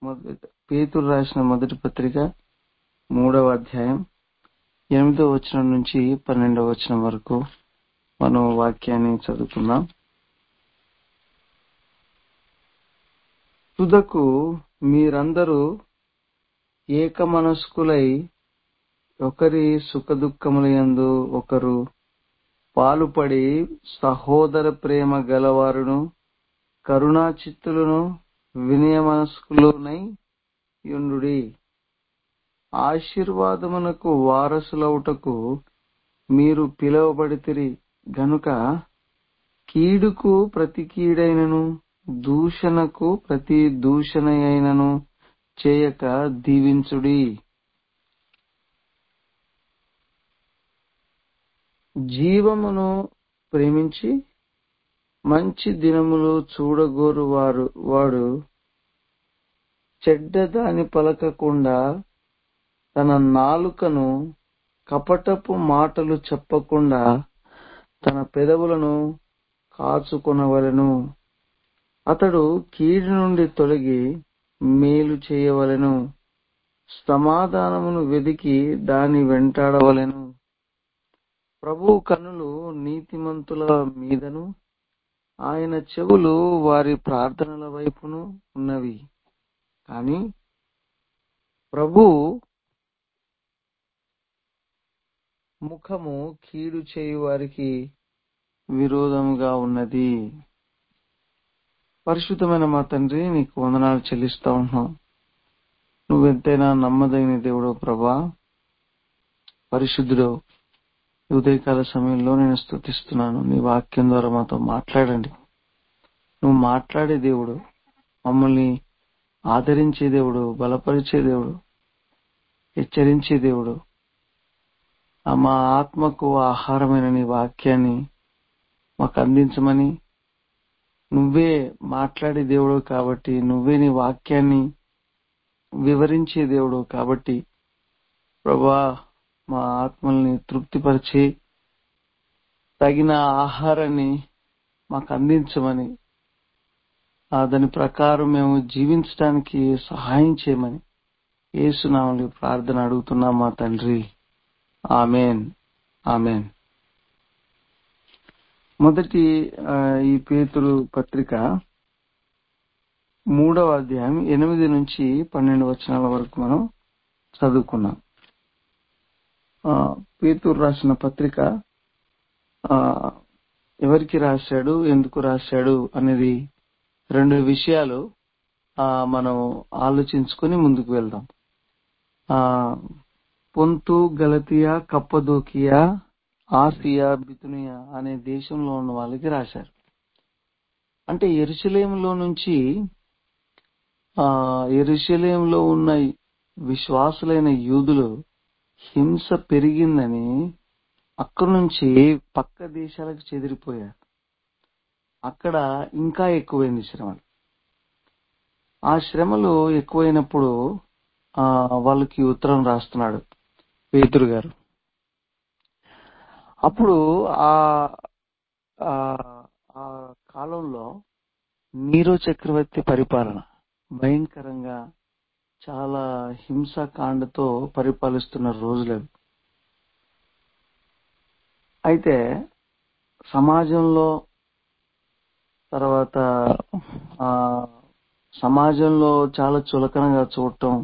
పేతురు రాసిన మొదటి పత్రిక 3వ అధ్యాయం 8వ వచనం నుంచి 12వ వచనం వరకు మనం వాక్యాన్ని చదువుకుందాం. తుదకు మీరందరూ ఏకమనస్కులై ఒకరి సుఖదుఖములయందు ఒకరు పాలుపడి సహోదర ప్రేమ గలవారును కరుణాచిత్తులను వినయమనస్కులునై యుండుడి. ఆశీర్వాదమునకు వారసులవుటకు మీరు పిలువబడితిరి గనుక కీడుకు ప్రతి కీడైనను దూషణకు ప్రతి దూషణయైనను చేయక దీవించుడి. జీవమును ప్రేమించి మంచి దినములు చూడగోరు వాడు చెడ్డదాని పలకకుండా తన నాలుకను కపటపు మాటలు చెప్పకుండా తన పెదవులను కాచుకొనవలెను. అతడు కీడు నుండి తొలగి మేలు చేయవలెను, సమాధానమును వెదికి దాని వెంటాడవలెను. ప్రభువు కన్నులు నీతిమంతుల మీదను ఆయన చెవులు వారి ప్రార్థనల వైపును ఉన్నవి. కాని ప్రభువు ముఖము కీడు చేయు వారికి విరోధముగా ఉన్నది. పరిశుద్ధమైన మా తండ్రి, నీకు వందనాలు చెల్లిస్తా ఉన్నాం. నువ్వెంతైనా నమ్మదగిన దేవుడు ప్రభా, పరిశుద్ధుడు. ఉదయకాల సమయంలో నేను స్తుతిస్తున్నాను. నీ వాక్యం ద్వారా మాతో మాట్లాడండి. నువ్వు మాట్లాడే దేవుడు, మమ్మల్ని ఆదరించే దేవుడు, బలపరిచే దేవుడు, హెచ్చరించే దేవుడు. మా ఆత్మకు ఆహారమైన నీ వాక్యాన్ని మాకు అందించమని, నువ్వే మాట్లాడే దేవుడు కాబట్టి, నువ్వే నీ వాక్యాన్ని వివరించే దేవుడు కాబట్టి ప్రభా, మా ఆత్మల్ని తృప్తిపరిచి తగిన ఆహారాన్ని మాకు అందించమని, దాని ప్రకారం మేము జీవించడానికి సహాయం చేయమని యేసు నామములో ప్రార్థన అడుగుతున్నాం మా తండ్రి. ఆమేన్, ఆమేన్. మొదటి ఈ పేతురు పత్రిక 3వ అధ్యాయం 8 నుంచి 12 వచనాల వరకు మనం చదువుకున్నాం. పేతురు రాసిన పత్రిక ఎవరికి రాశాడు, ఎందుకు రాశాడు అనేది 2 విషయాలు మనం ఆలోచించుకొని ముందుకు వెళ్దాం. పొంతు, గలతియా, కప్పదోకియా, ఆసియా, బితునియా అనే దేశంలో ఉన్న వాళ్ళకి రాశారు. అంటే యెరూషలేములో ఉన్న విశ్వాసులైన యూదులు హింస పెరిగిందని అక్కడి నుంచి పక్క దేశాలకు చెదిరిపోయారు. అక్కడ ఇంకా ఎక్కువైంది శ్రమలు. ఆ శ్రమలు ఎక్కువైనప్పుడు వాళ్ళకి ఉత్తరం రాస్తున్నాడు పేతురు గారు. అప్పుడు ఆ కాలంలో నీరో చక్రవర్తి పరిపాలన భయంకరంగా చాలా హింసాకాండతో పరిపాలిస్తున్న రోజులవి. అయితే సమాజంలో చాలా చులకనగా చూడటం,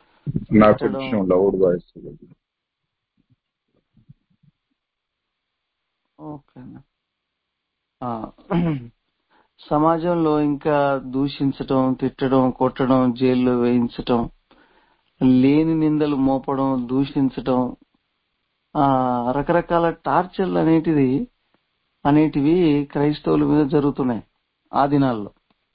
సమాజంలో ఇంకా దూషించటం, తిట్టడం, కొట్టడం, జైల్లో వేయించటం, లేని నిందలు మోపడం, దూషించటం, రకరకాల టార్చర్లు అనేటివి క్రైస్తవుల మీద జరుగుతున్నాయి ఆ దినాల్లో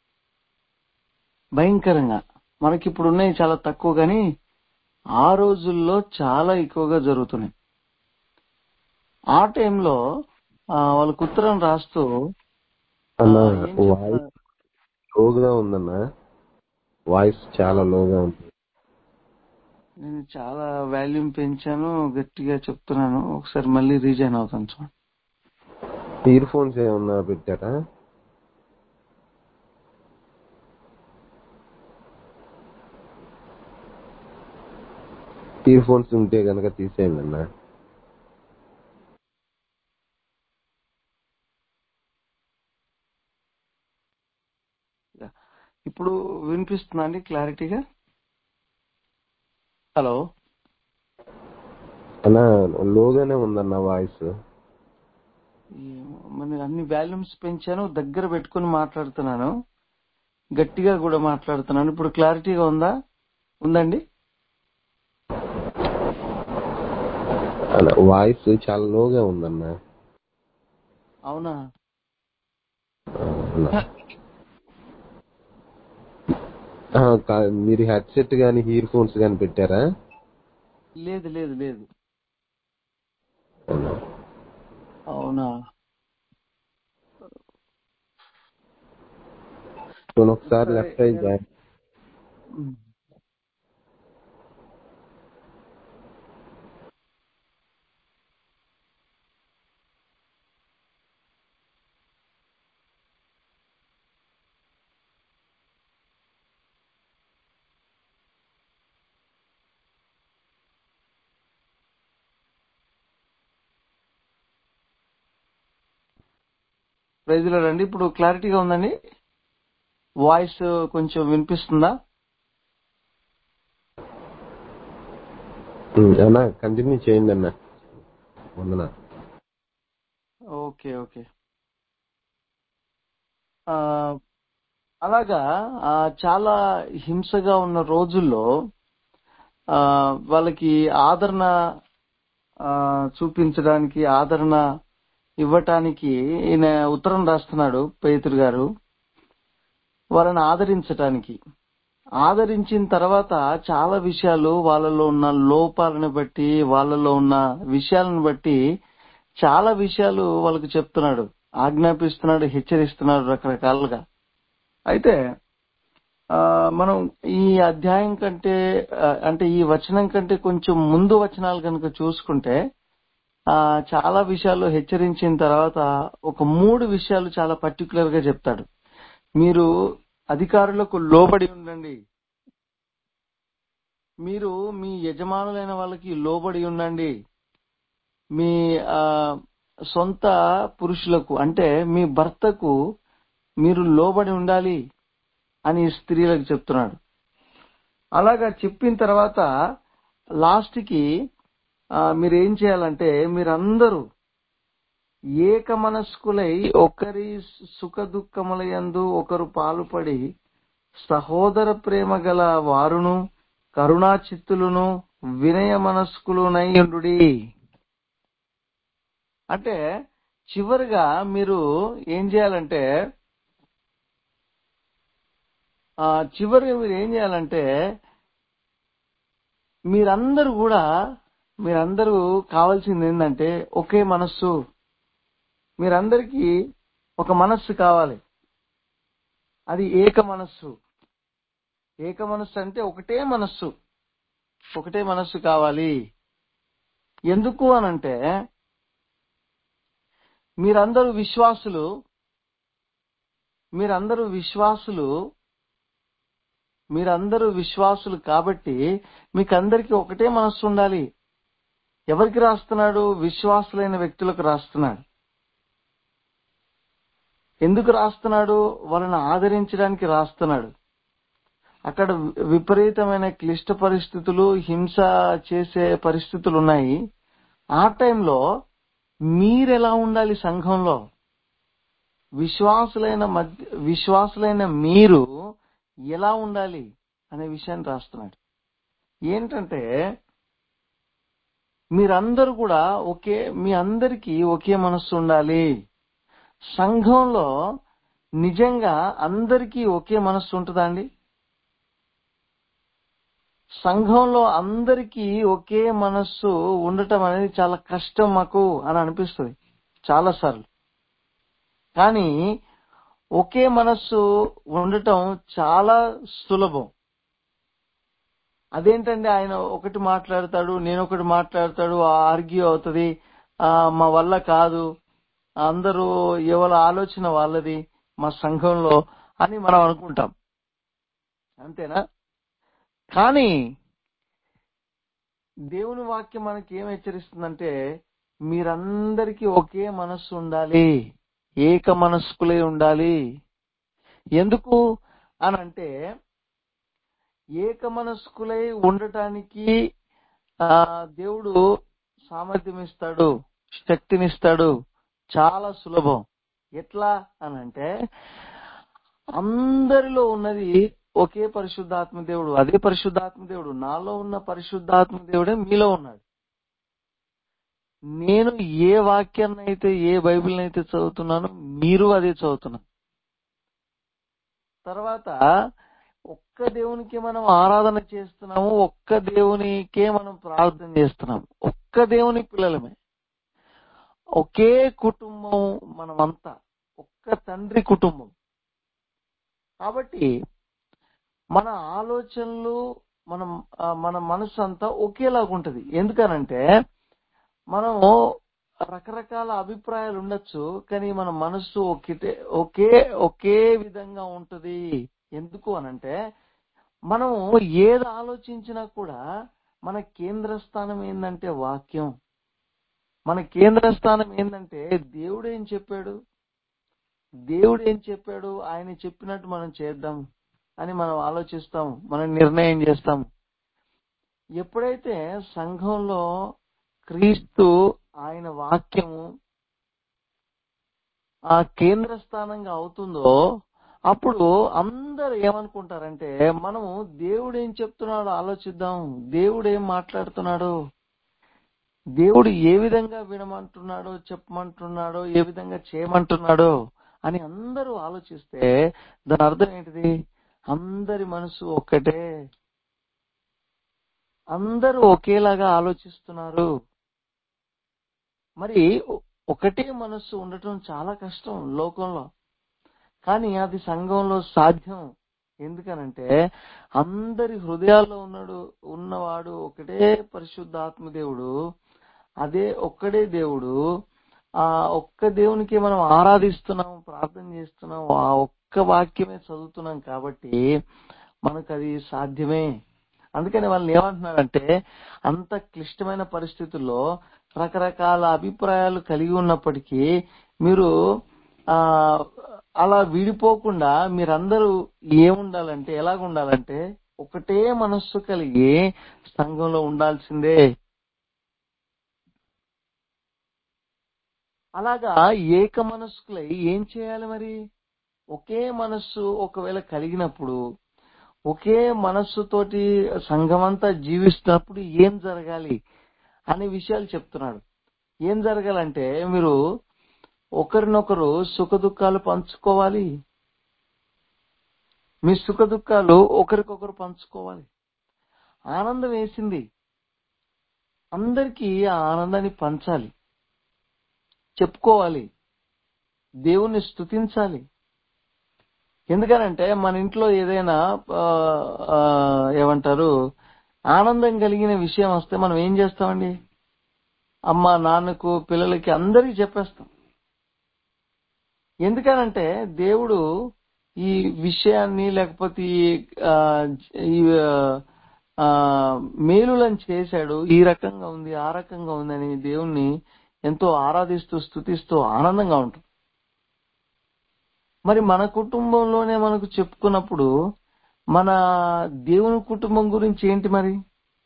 భయంకరంగా. మనకిప్పుడు ఉన్నాయి చాలా తక్కువ, కానీ ఆ రోజుల్లో చాలా ఎక్కువగా జరుగుతున్నాయి. ఆ టైంలో వాళ్ళకు ఉత్తరం రాస్తూ లోగా ఉందన్నా, వాయిస్ చాలా లోగా ఉంది. నేను చాలా వాల్యూమ్ పెంచాను, గట్టిగా చెప్తున్నాను. ఒకసారి మళ్ళీ రీజైన్ అవుతాను చూడండి. ఇయర్ ఫోన్స్ ఏమన్నా పెట్టారా? ఇయర్ ఫోన్స్ ఉంటే గనక తీసేయండి అన్న. ఇప్పుడు వినిపిస్తుందా అండి క్లారిటీగా? హలో, అన్న లోగానే ఉందన్న వాయిస్. మరి అన్ని వాల్యూమ్స్ పెంచాను, దగ్గర పెట్టుకుని మాట్లాడుతున్నాను, గట్టిగా కూడా మాట్లాడుతున్నాను. ఇప్పుడు క్లారిటీగా ఉందండి? అన్న వాయిస్ చాలా లోగా ఉందన్న. అవునా? అన్న. మీరు హెడ్సెట్ గానీ ఇయర్ ఫోన్స్ గానీ పెట్టారా? లేదు లేదు లేదు. అన్న. అవునా? ఒకసారి సరే, లెఫ్ట్ అయి జాయిన్. ప్రైజ్ లో రండి. ఇప్పుడు క్లారిటీగా ఉందండి? వాయిస్ కొంచెం వినిపిస్తుందా? అన్న కంటిన్యూ చేయండి అన్న. వందన. Okay okay. ఆ, అలాగా చాలా హింసగా ఉన్న రోజుల్లో వాళ్ళకి ఆదరణ చూపించడానికి, ఆదరణ ఇవ్వటానికి ఈయన ఉత్తరం రాస్తున్నాడు పేతురు గారు, వాళ్ళని ఆదరించటానికి. ఆదరించిన తర్వాత చాలా విషయాలు, వాళ్ళలో ఉన్న లోపాలను బట్టి, వాళ్ళలో ఉన్న విషయాలను బట్టి చాలా విషయాలు వాళ్ళకు చెప్తున్నాడు, ఆజ్ఞాపిస్తున్నాడు, హెచ్చరిస్తున్నాడు రకరకాలుగా. అయితే మనం ఈ అధ్యాయం కంటే అంటే ఈ వచనం కంటే కొంచెం ముందు వచనాలు కనుక చూసుకుంటే చాలా విషయాలు హెచ్చరించిన తర్వాత ఒక 3 విషయాలు చాలా పర్టికులర్ గా చెప్తాడు. మీరు అధికారులకు లోబడి ఉండండి, మీరు మీ యజమానులైన వాళ్ళకి లోబడి ఉండండి, మీ సొంత పురుషులకు అంటే మీ భర్తకు మీరు లోబడి ఉండాలి అని స్త్రీలకు చెప్తున్నాడు. అలాగా చెప్పిన తర్వాత లాస్ట్ కి మీరేం చేయాలంటే, మీరందరూ ఏక మనస్కులై ఒకరి సుఖ దుఃఖముల యందు ఒకరు పాలుపడి సహోదర ప్రేమ గల వారును కరుణా చిత్తులను వినయ మనస్కులునై ఉండుడి. అంటే చివరిగా మీరు ఏం చేయాలంటే, మీరందరూ కావాల్సింది ఏంటంటే ఒకే మనస్సు. మీరందరికీ ఒక మనస్సు కావాలి, అది ఏక మనస్సు. ఏక మనస్సు అంటే ఒకటే మనస్సు కావాలి. ఎందుకు అనంటే మీరందరూ విశ్వాసులు కాబట్టి మీకందరికీ ఒకటే మనస్సు ఉండాలి. ఎవరికి రాస్తున్నాడు? విశ్వాసులైన వ్యక్తులకు రాస్తున్నాడు. ఎందుకు రాస్తున్నాడు? వాళ్ళని ఆదరించడానికి రాస్తున్నాడు. అక్కడ విపరీతమైన క్లిష్ట పరిస్థితులు, హింస చేసే పరిస్థితులు ఉన్నాయి. ఆ టైంలో మీరెలా ఉండాలి? సంఘంలో విశ్వాసులైన మీరు ఎలా ఉండాలి అనే విషయాన్ని రాస్తున్నాడు. ఏంటంటే మీరందరూ కూడా మీ అందరికీ ఒకే మనస్సు ఉండాలి. సంఘంలో నిజంగా అందరికీ ఒకే మనస్సు ఉంటుందా అండి? సంఘంలో అందరికీ ఒకే మనస్సు ఉండటం అనేది చాలా కష్టం మాకు అని అనిపిస్తుంది చాలాసార్లు. కానీ ఒకే మనస్సు ఉండటం చాలా సులభం. అదేంటండి, ఆయన ఒకటి మాట్లాడతాడు, నేను ఒకటి మాట్లాడతాడు, ఆర్గ్యూ అవుతుంది, మా వల్ల కాదు, అందరూ ఎవరి ఆలోచన వాళ్ళది మా సంఘంలో అని మనం అనుకుంటాం, అంతేనా? కానీ దేవుని వాక్యం మనకి ఏం హెచ్చరిస్తుందంటే మీరందరికీ ఒకే మనస్సు ఉండాలి, ఏక మనస్కులై ఉండాలి. ఎందుకు అనంటే ఏక మనస్కులై ఉండటానికి దేవుడు సామర్థ్యం ఇస్తాడు, శక్తినిస్తాడు. చాలా సులభం. ఎట్లా అనంటే అందరిలో ఉన్నది ఒకే పరిశుద్ధాత్మ దేవుడు. అదే పరిశుద్ధాత్మ దేవుడు. నాలో ఉన్న పరిశుద్ధాత్మ దేవుడే మీలో ఉన్నాడు. నేను ఏ వాక్యాన్ని అయితే, ఏ బైబిల్ని అయితే చదువుతున్నానో మీరు అదే చదువుతున్నారు. తర్వాత ఒక్క దేవునికి మనం ఆరాధన చేస్తున్నాము, ఒక్క దేవునికే మనం ప్రార్థన చేస్తున్నాము, ఒక్క దేవుని పిల్లలమే, ఒకే కుటుంబం మనమంతా, ఒక్క తండ్రి కుటుంబం. కాబట్టి మన ఆలోచనలు, మన మనసు అంతా ఒకేలాగా ఉంటది. ఎందుకనంటే మనము రకరకాల అభిప్రాయాలు ఉండొచ్చు, కానీ మన మనస్సు ఒకే విధంగా ఉంటది. ఎందుకు అనంటే మనము ఏది ఆలోచించినా కూడా మన కేంద్ర స్థానం ఏంటంటే వాక్యం. మన కేంద్ర స్థానం ఏంటంటే దేవుడు ఏం చెప్పాడు, ఆయన చెప్పినట్టు మనం చేద్దాం అని మనం ఆలోచిస్తాం, మనం నిర్ణయం చేస్తాం. ఎప్పుడైతే సంఘంలో క్రీస్తు ఆయన వాక్యము ఆ కేంద్ర స్థానంగా అవుతుందో అప్పుడు అందరు ఏమనుకుంటారంటే మనము దేవుడు ఏం చెప్తున్నాడో ఆలోచిద్దాం, దేవుడు ఏం మాట్లాడుతున్నాడు, దేవుడు ఏ విధంగా వినమంటున్నాడో, చెప్పమంటున్నాడో, ఏ విధంగా చేయమంటున్నాడో అని అందరూ ఆలోచిస్తే దాని అర్థం ఏంటిది? అందరి మనసు ఒక్కటే, అందరూ ఒకేలాగా ఆలోచిస్తున్నారు. మరి ఒకటే మనస్సు ఉండటం చాలా కష్టం లోకంలో, కానీ అది సంఘంలో సాధ్యం. ఎందుకనంటే అందరి హృదయాల్లో ఉన్నవాడు ఒకటే పరిశుద్ధాత్మ దేవుడు, అదే ఒక్కడే దేవుడు. ఆ ఒక్క దేవునికి మనం ఆరాధిస్తున్నాం, ప్రార్థన చేస్తున్నాం, ఆ ఒక్క వాక్యమే చదువుతున్నాం. కాబట్టి మనకు అది సాధ్యమే. అందుకని వాళ్ళని ఏమంటున్నారంటే అంత క్లిష్టమైన పరిస్థితుల్లో రకరకాల అభిప్రాయాలు కలిగి ఉన్నప్పటికీ మీరు అలా విడిపోకుండా మీరందరూ ఎలాగుండాలంటే ఒకటే మనస్సు కలిగి సంఘంలో ఉండాల్సిందే. అలాగా ఏక మనస్కులై ఏం చేయాలి? మరి ఒకే మనస్సు ఒకవేళ కలిగినప్పుడు, ఒకే మనస్సుతోటి సంఘమంతా జీవిస్తున్నప్పుడు ఏం జరగాలి అనే విషయాలు చెప్తున్నాడు. ఏం జరగాలంటే మీరు ఒకరినొకరు సుఖదుఖాలు పంచుకోవాలి. మీ సుఖదుఖాలు ఒకరికొకరు పంచుకోవాలి. ఆనందం వేసింది, అందరికీ ఆ ఆనందాన్ని పంచాలి, చెప్పుకోవాలి, దేవుణ్ణి స్తుతించాలి. ఎందుకనంటే మన ఇంట్లో ఏదైనా ఏమంటారు ఆనందం కలిగిన విషయం వస్తే మనం ఏం చేస్తామండి? అమ్మ, నాన్నకు, పిల్లలకి, అందరికీ చెప్పేస్తాం. ఎందుకనంటే దేవుడు ఈ విషయాన్ని లేకపోతే ఈ మేలులను చేశాడు, ఈ రకంగా ఉంది, ఆ రకంగా ఉందని దేవుణ్ణి ఎంతో ఆరాధిస్తూ స్తుతిస్తూ ఆనందంగా ఉంటాం. మరి మన కుటుంబంలోనే మనకు చెప్పుకున్నప్పుడు మన దేవుని కుటుంబం గురించి ఏంటి మరి?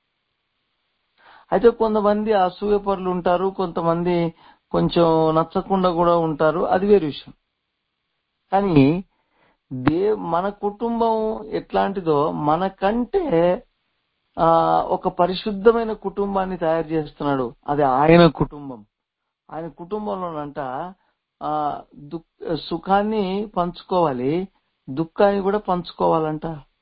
అయితే కొంతమంది అసూయపరులు ఉంటారు, కొంతమంది కొంచెం నచ్చకుండా కూడా ఉంటారు, అది వేరే విషయం. కానీ మన కుటుంబం ఎట్లాంటిదో మనకంటే ఒక పరిశుద్ధమైన కుటుంబాన్ని తయారు చేస్తున్నాడు. అది ఆయన కుటుంబం. ఆయన కుటుంబంలోనంట సుఖాన్ని పంచుకోవాలి, దుఃఖాన్ని కూడా పంచుకోవాలంట.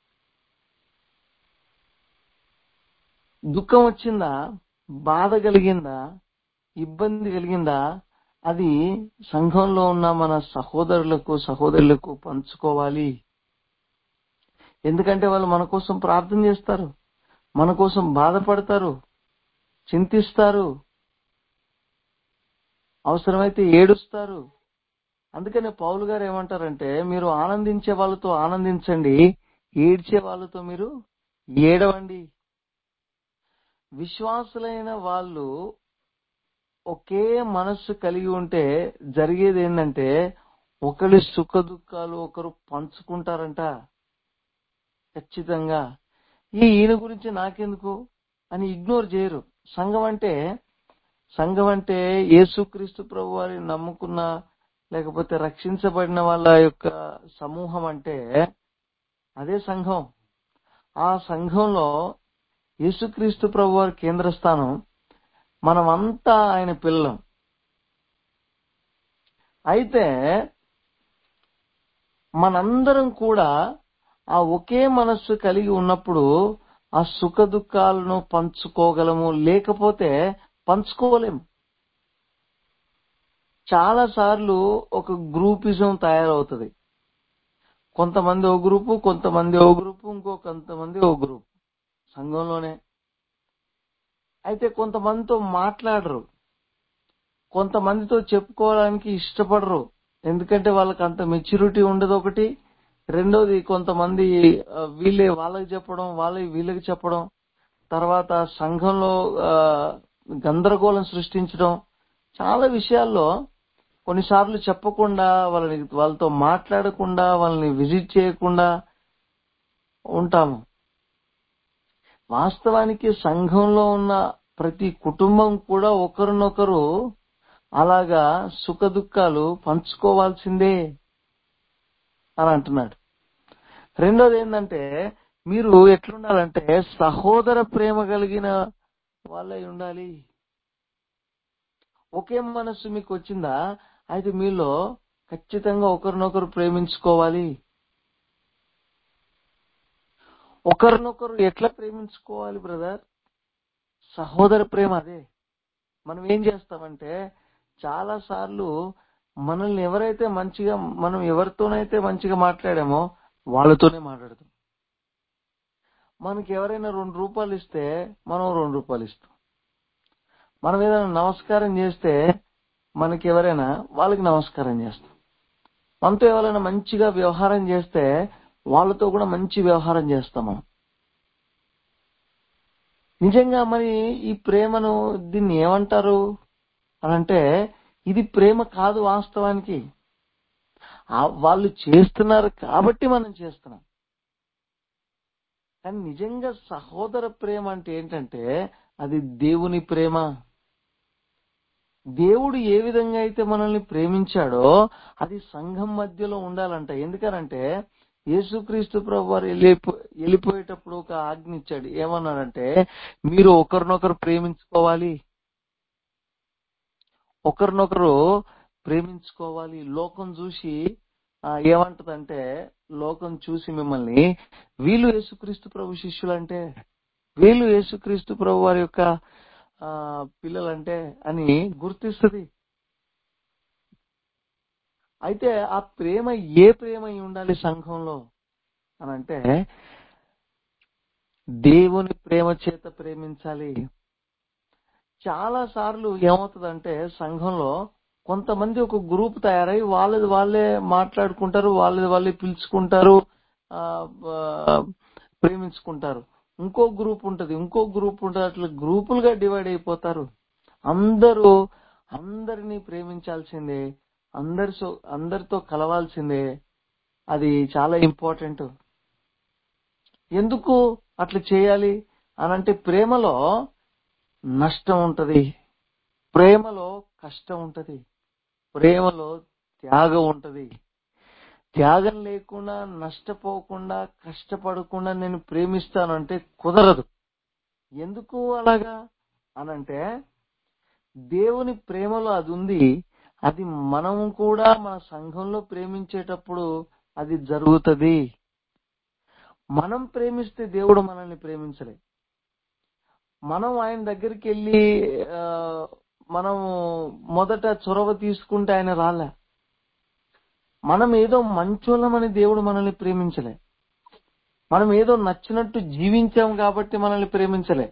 దుఃఖం వచ్చిందా, బాధ కలిగిందా, ఇబ్బంది కలిగిందా, అది సంఘంలో ఉన్న మన సహోదరులకు పంచుకోవాలి. ఎందుకంటే వాళ్ళు మన కోసం ప్రార్థన చేస్తారు, మన కోసం బాధపడతారు, చింతిస్తారు, అవసరమైతే ఏడుస్తారు. అందుకనే పౌలు గారు ఏమంటారంటే మీరు ఆనందించే వాళ్ళతో ఆనందించండి, ఏడ్చే వాళ్ళతో మీరు ఏడవండి. విశ్వాసులైన వాళ్ళు ఒకే మనస్సు కలిగి ఉంటే జరిగేది ఏంటంటే ఒకరి సుఖ దుఃఖాలు ఒకరు పంచుకుంటారంట. ఖచ్చితంగా ఈయన గురించి నాకెందుకు అని ఇగ్నోర్ చేయరు. సంఘం అంటే యేసుక్రీస్తు ప్రభు వారిని నమ్ముకున్న లేకపోతే రక్షించబడిన వాళ్ళ యొక్క సమూహం అంటే అదే సంఘం. ఆ సంఘంలో యేసుక్రీస్తు ప్రభు వారి కేంద్ర స్థానం. మనమంతా ఆయన పిల్లలం. అయితే మనందరం కూడా ఆ ఒకే మనస్సు కలిగి ఉన్నప్పుడు ఆ సుఖ దుఃఖాలను పంచుకోగలము, లేకపోతే పంచుకోలేము. చాలా సార్లు ఒక గ్రూపిజం తయారవుతుంది. కొంతమంది ఓ గ్రూపు, కొంతమంది ఓ గ్రూపు, కొంతమంది ఓ గ్రూపు సంఘంలోనే. అయితే కొంతమందితో మాట్లాడరు, కొంతమందితో చెప్పుకోవడానికి ఇష్టపడరు. ఎందుకంటే వాళ్ళకి అంత మెచ్యూరిటీ ఉండదు. ఒకటి, రెండోది కొంతమంది వీళ్ళే వాళ్ళకి చెప్పడం, వాళ్ళే వీళ్ళకి చెప్పడం, తర్వాత సంఘంలో గందరగోళం సృష్టించడం. చాలా విషయాల్లో కొన్నిసార్లు చెప్పకుండా, వాళ్ళతో మాట్లాడకుండా, వాళ్ళని విజిట్ చేయకుండా ఉంటాము. వాస్తవానికి సంఘంలో ఉన్న ప్రతి కుటుంబం కూడా ఒకరినొకరు అలాగా సుఖ దుఃఖాలు పంచుకోవాల్సిందే అని అంటున్నాడు. రెండోది ఏంటంటే మీరు ఎట్లుండాలంటే సహోదర ప్రేమ కలిగిన వాళ్ళై ఉండాలి. ఒకే మనస్సు మీకు వచ్చిందా? అయితే మీలో ఖచ్చితంగా ఒకరినొకరు ప్రేమించుకోవాలి. ఒకరినొకరు ఎట్లా ప్రేమించుకోవాలి బ్రదర్? సహోదర ప్రేమ అదే. మనం ఏం చేస్తామంటే చాలా సార్లు మనల్ని ఎవరైతే మంచిగా, మనం ఎవరితోనైతే మంచిగా మాట్లాడామో వాళ్ళతోనే మాట్లాడతాం. మనకి ఎవరైనా 2 రూపాయలు ఇస్తే మనం 2 రూపాయలు ఇస్తాం. మనం ఏదైనా నమస్కారం చేస్తే మనకి ఎవరైనా వాళ్ళకి నమస్కారం చేస్తాం. మనతో ఎవరైనా మంచిగా వ్యవహారం చేస్తే వాళ్ళతో కూడా మంచి వ్యవహారం చేస్తాం మనం. నిజంగా మరి ఈ ప్రేమను దీన్ని ఏమంటారు అని అంటే ఇది ప్రేమ కాదు వాస్తవానికి. వాళ్ళు చేస్తున్నారు కాబట్టి మనం చేస్తున్నాం. కానీ నిజంగా సహోదర ప్రేమ అంటే ఏంటంటే అది దేవుని ప్రేమ. దేవుడు ఏ విధంగా అయితే మనల్ని ప్రేమించాడో అది సంఘం మధ్యలో ఉండాలంట. ఎందుకనంటే యేసుక్రీస్తు ప్రభు వారు వెళ్ళిపోయేటప్పుడు ఒక ఆజ్ఞ ఇచ్చాడు. ఏమన్నాడంటే మీరు ఒకరినొకరు ప్రేమించుకోవాలి, ఒకరినొకరు ప్రేమించుకోవాలి. లోకం చూసి ఏమంటదంటే, లోకం చూసి మిమ్మల్ని వీళ్ళు యేసుక్రీస్తు ప్రభు శిష్యులంటే, వీళ్ళు యేసుక్రీస్తు ప్రభు వారి యొక్క పిల్లలంటే అని గుర్తిస్తుంది. అయితే ఆ ప్రేమ ఏ ప్రేమ అయి ఉండాలి సంఘంలో అని అంటే దేవుని ప్రేమ చేత ప్రేమించాలి. చాలా సార్లు ఏమవుతుందంటే సంఘంలో కొంతమంది ఒక గ్రూప్ తయారై వాళ్ళది వాళ్ళే మాట్లాడుకుంటారు, వాళ్ళది వాళ్ళే పిలుచుకుంటారు, ప్రేమించుకుంటారు. ఇంకో గ్రూప్ ఉంటుంది, అట్లా గ్రూపులుగా డివైడ్ అయిపోతారు. అందరినీ ప్రేమించాల్సిందే, అందరితో కలవాల్సిందే. అది చాలా ఇంపార్టెంట్. ఎందుకు అట్లా చేయాలి అనంటే ప్రేమలో నష్టం ఉంటది, ప్రేమలో కష్టం ఉంటది, ప్రేమలో త్యాగం ఉంటది. త్యాగం లేకుండా, నష్టపోకుండా, కష్టపడకుండా నేను ప్రేమిస్తానంటే కుదరదు. ఎందుకు అలాగా అనంటే దేవుని ప్రేమలో అది ఉంది. అది మనం కూడా మన సంఘంలో ప్రేమించేటప్పుడు అది జరుగుతుంది. మనం ప్రేమిస్తే దేవుడు మనల్ని ప్రేమించలే. మనం ఆయన దగ్గరికి వెళ్ళి మనం మొదట చొరవ తీసుకుంటే ఆయన రాలే. మనం ఏదో మంచోళ్ళమని దేవుడు మనల్ని ప్రేమించలే. మనం ఏదో నచ్చినట్టు జీవించాం కాబట్టి మనల్ని ప్రేమించలే.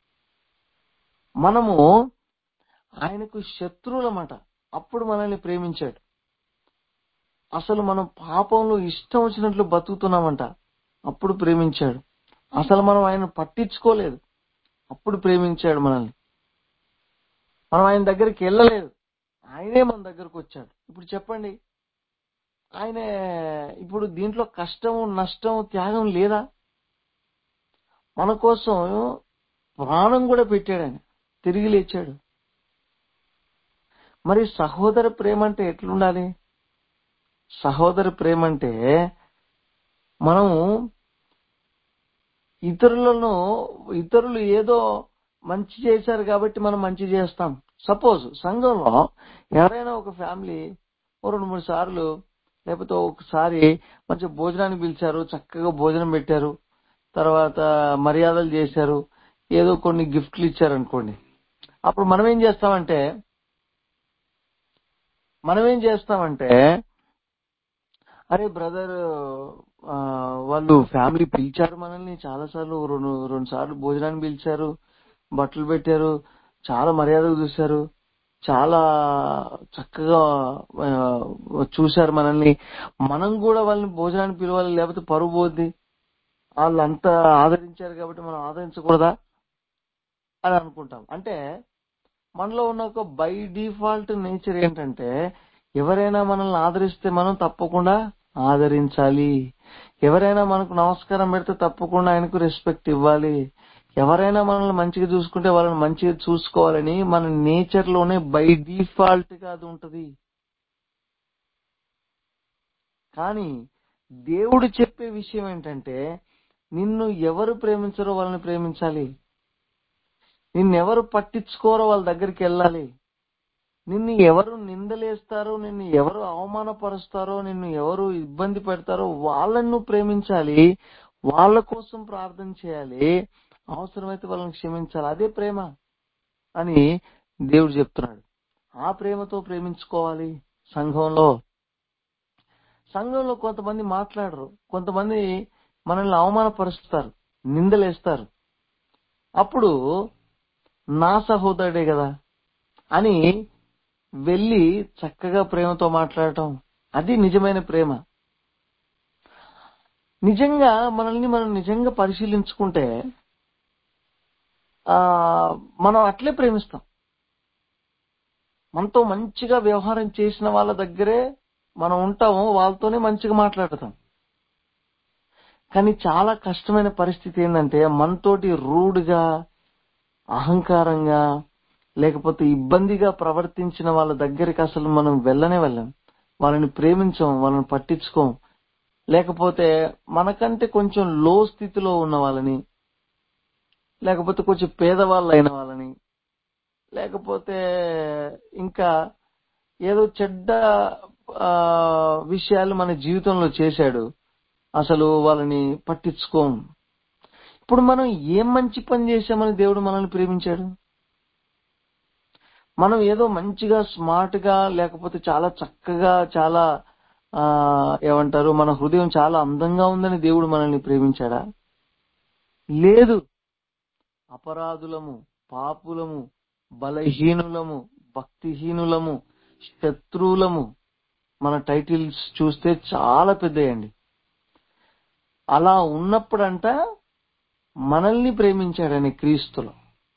మనము ఆయనకు శత్రువులమాట, అప్పుడు మనల్ని ప్రేమించాడు. అసలు మనం పాపంలో ఇష్టం వచ్చినట్లు బతుకుతున్నామంట, అప్పుడు ప్రేమించాడు. అసలు మనం ఆయన పట్టించుకోలేదు, అప్పుడు ప్రేమించాడు మనల్ని. మనం ఆయన దగ్గరికి వెళ్ళలేదు, ఆయనే మన దగ్గరకు వచ్చాడు. ఇప్పుడు చెప్పండి, ఆయన ఇప్పుడు దీంట్లో కష్టం, నష్టం, త్యాగం లేదా? మన కోసం ప్రాణం కూడా పెట్టాడు ఆయన, తిరిగి లేచాడు. మరి సహోదర ప్రేమ అంటే ఎట్లుండాలి? సహోదర ప్రేమ అంటే మనము ఇతరులు ఏదో మంచి చేశారు కాబట్టి మనం మంచి చేస్తాం. సపోజ్ సంఘంలో ఎవరైనా ఒక ఫ్యామిలీ 2-3 సార్లు లేకపోతే ఒకసారి మంచి భోజనానికి పిలిచారు, చక్కగా భోజనం పెట్టారు, తర్వాత మర్యాదలు చేశారు, ఏదో కొన్ని గిఫ్ట్లు ఇచ్చారనుకోండి. అప్పుడు మనం ఏం చేస్తామంటే అరే బ్రదర్, వాళ్ళు ఫ్యామిలీ పిలిచారు మనల్ని చాలాసార్లు, రెండు సార్లు భోజనాన్ని పిలిచారు, బట్టలు పెట్టారు, చాలా మర్యాదగా చూశారు, చాలా చక్కగా చూశారు మనల్ని, మనం కూడా వాళ్ళని భోజనానికి పిలవాలి, లేకపోతే పరువు పోద్ది, వాళ్ళు అంతా ఆదరించారు కాబట్టి మనం ఆదరించకూడదా అని అనుకుంటాం. అంటే మనలో ఉన్న ఒక బై డిఫాల్ట్ నేచర్ ఏంటంటే, ఎవరైనా మనల్ని ఆదరిస్తే మనం తప్పకుండా ఆదరించాలి, ఎవరైనా మనకు నమస్కారం పెడితే తప్పకుండా ఆయనకు రెస్పెక్ట్ ఇవ్వాలి, ఎవరైనా మనల్ని మంచిగా చూసుకుంటే వాళ్ళని మంచిగా చూసుకోవాలని మన నేచర్ లోనే బై డిఫాల్ట్ గా అది ఉంటది. కానీ దేవుడు చెప్పే విషయం ఏంటంటే, నిన్ను ఎవరు ప్రేమించారో వాళ్ళని ప్రేమించాలి, నిన్నెవరు పట్టించుకోరో వాళ్ళ దగ్గరికి వెళ్ళాలి, నిన్ను ఎవరు నిందలేస్తారో, నిన్ను ఎవరు అవమానపరుస్తారో, నిన్ను ఎవరు ఇబ్బంది పెడతారో వాళ్ళను నువ్వు ప్రేమించాలి, వాళ్ళ కోసం ప్రార్థన చేయాలి, అవసరమైతే వాళ్ళని క్షమించాలి. అదే ప్రేమ అని దేవుడు చెప్తున్నాడు. ఆ ప్రేమతో ప్రేమించుకోవాలి. సంఘంలో కొంతమంది మాట్లాడరు, కొంతమంది మనల్ని అవమానపరుస్తారు, నిందలేస్తారు. అప్పుడు నా సహోదరుడే కదా అని వెళ్ళి చక్కగా ప్రేమతో మాట్లాడటం, అది నిజమైన ప్రేమ. నిజంగా మనం నిజంగా పరిశీలించుకుంటే మనం అట్లే ప్రేమిస్తాం. మనతో మంచిగా వ్యవహారం చేసిన వాళ్ళ దగ్గరే మనం ఉంటాము, వాళ్ళతోనే మంచిగా మాట్లాడతాం. కానీ చాలా కష్టమైన పరిస్థితి ఏంటంటే, మనతోటి రూడ్గా, అహంకారంగా, లేకపోతే ఇబ్బందిగా ప్రవర్తించిన వాళ్ళ దగ్గరికి అసలు మనం వెళ్ళం, వాళ్ళని ప్రేమించం, వాళ్ళని పట్టించుకోం. లేకపోతే మనకంటే కొంచెం లో స్థితిలో ఉన్న వాళ్ళని, లేకపోతే కొంచెం పేదవాళ్ళు అయిన వాళ్ళని, లేకపోతే ఇంకా ఏదో చెడ్డ విషయాలు మన జీవితంలో చేశాడు, అసలు వాళ్ళని పట్టించుకోం. ఇప్పుడు మనం ఏం మంచి పని చేశామని దేవుడు మనల్ని ప్రేమించాడు? మనం ఏదో మంచిగా స్మార్ట్ గా, లేకపోతే చాలా చక్కగా, చాలా ఏమంటారు, మన హృదయం చాలా అందంగా ఉందని దేవుడు మనల్ని ప్రేమించాడా? లేదు. అపరాధులము, పాపులము, బలహీనులము, భక్తిహీనులము, శత్రువులము. మన టైటిల్స్ చూస్తే చాలా పెద్దయండి. అలా ఉన్నప్పుడంట మనల్ని ప్రేమించాడని క్రీస్తులో.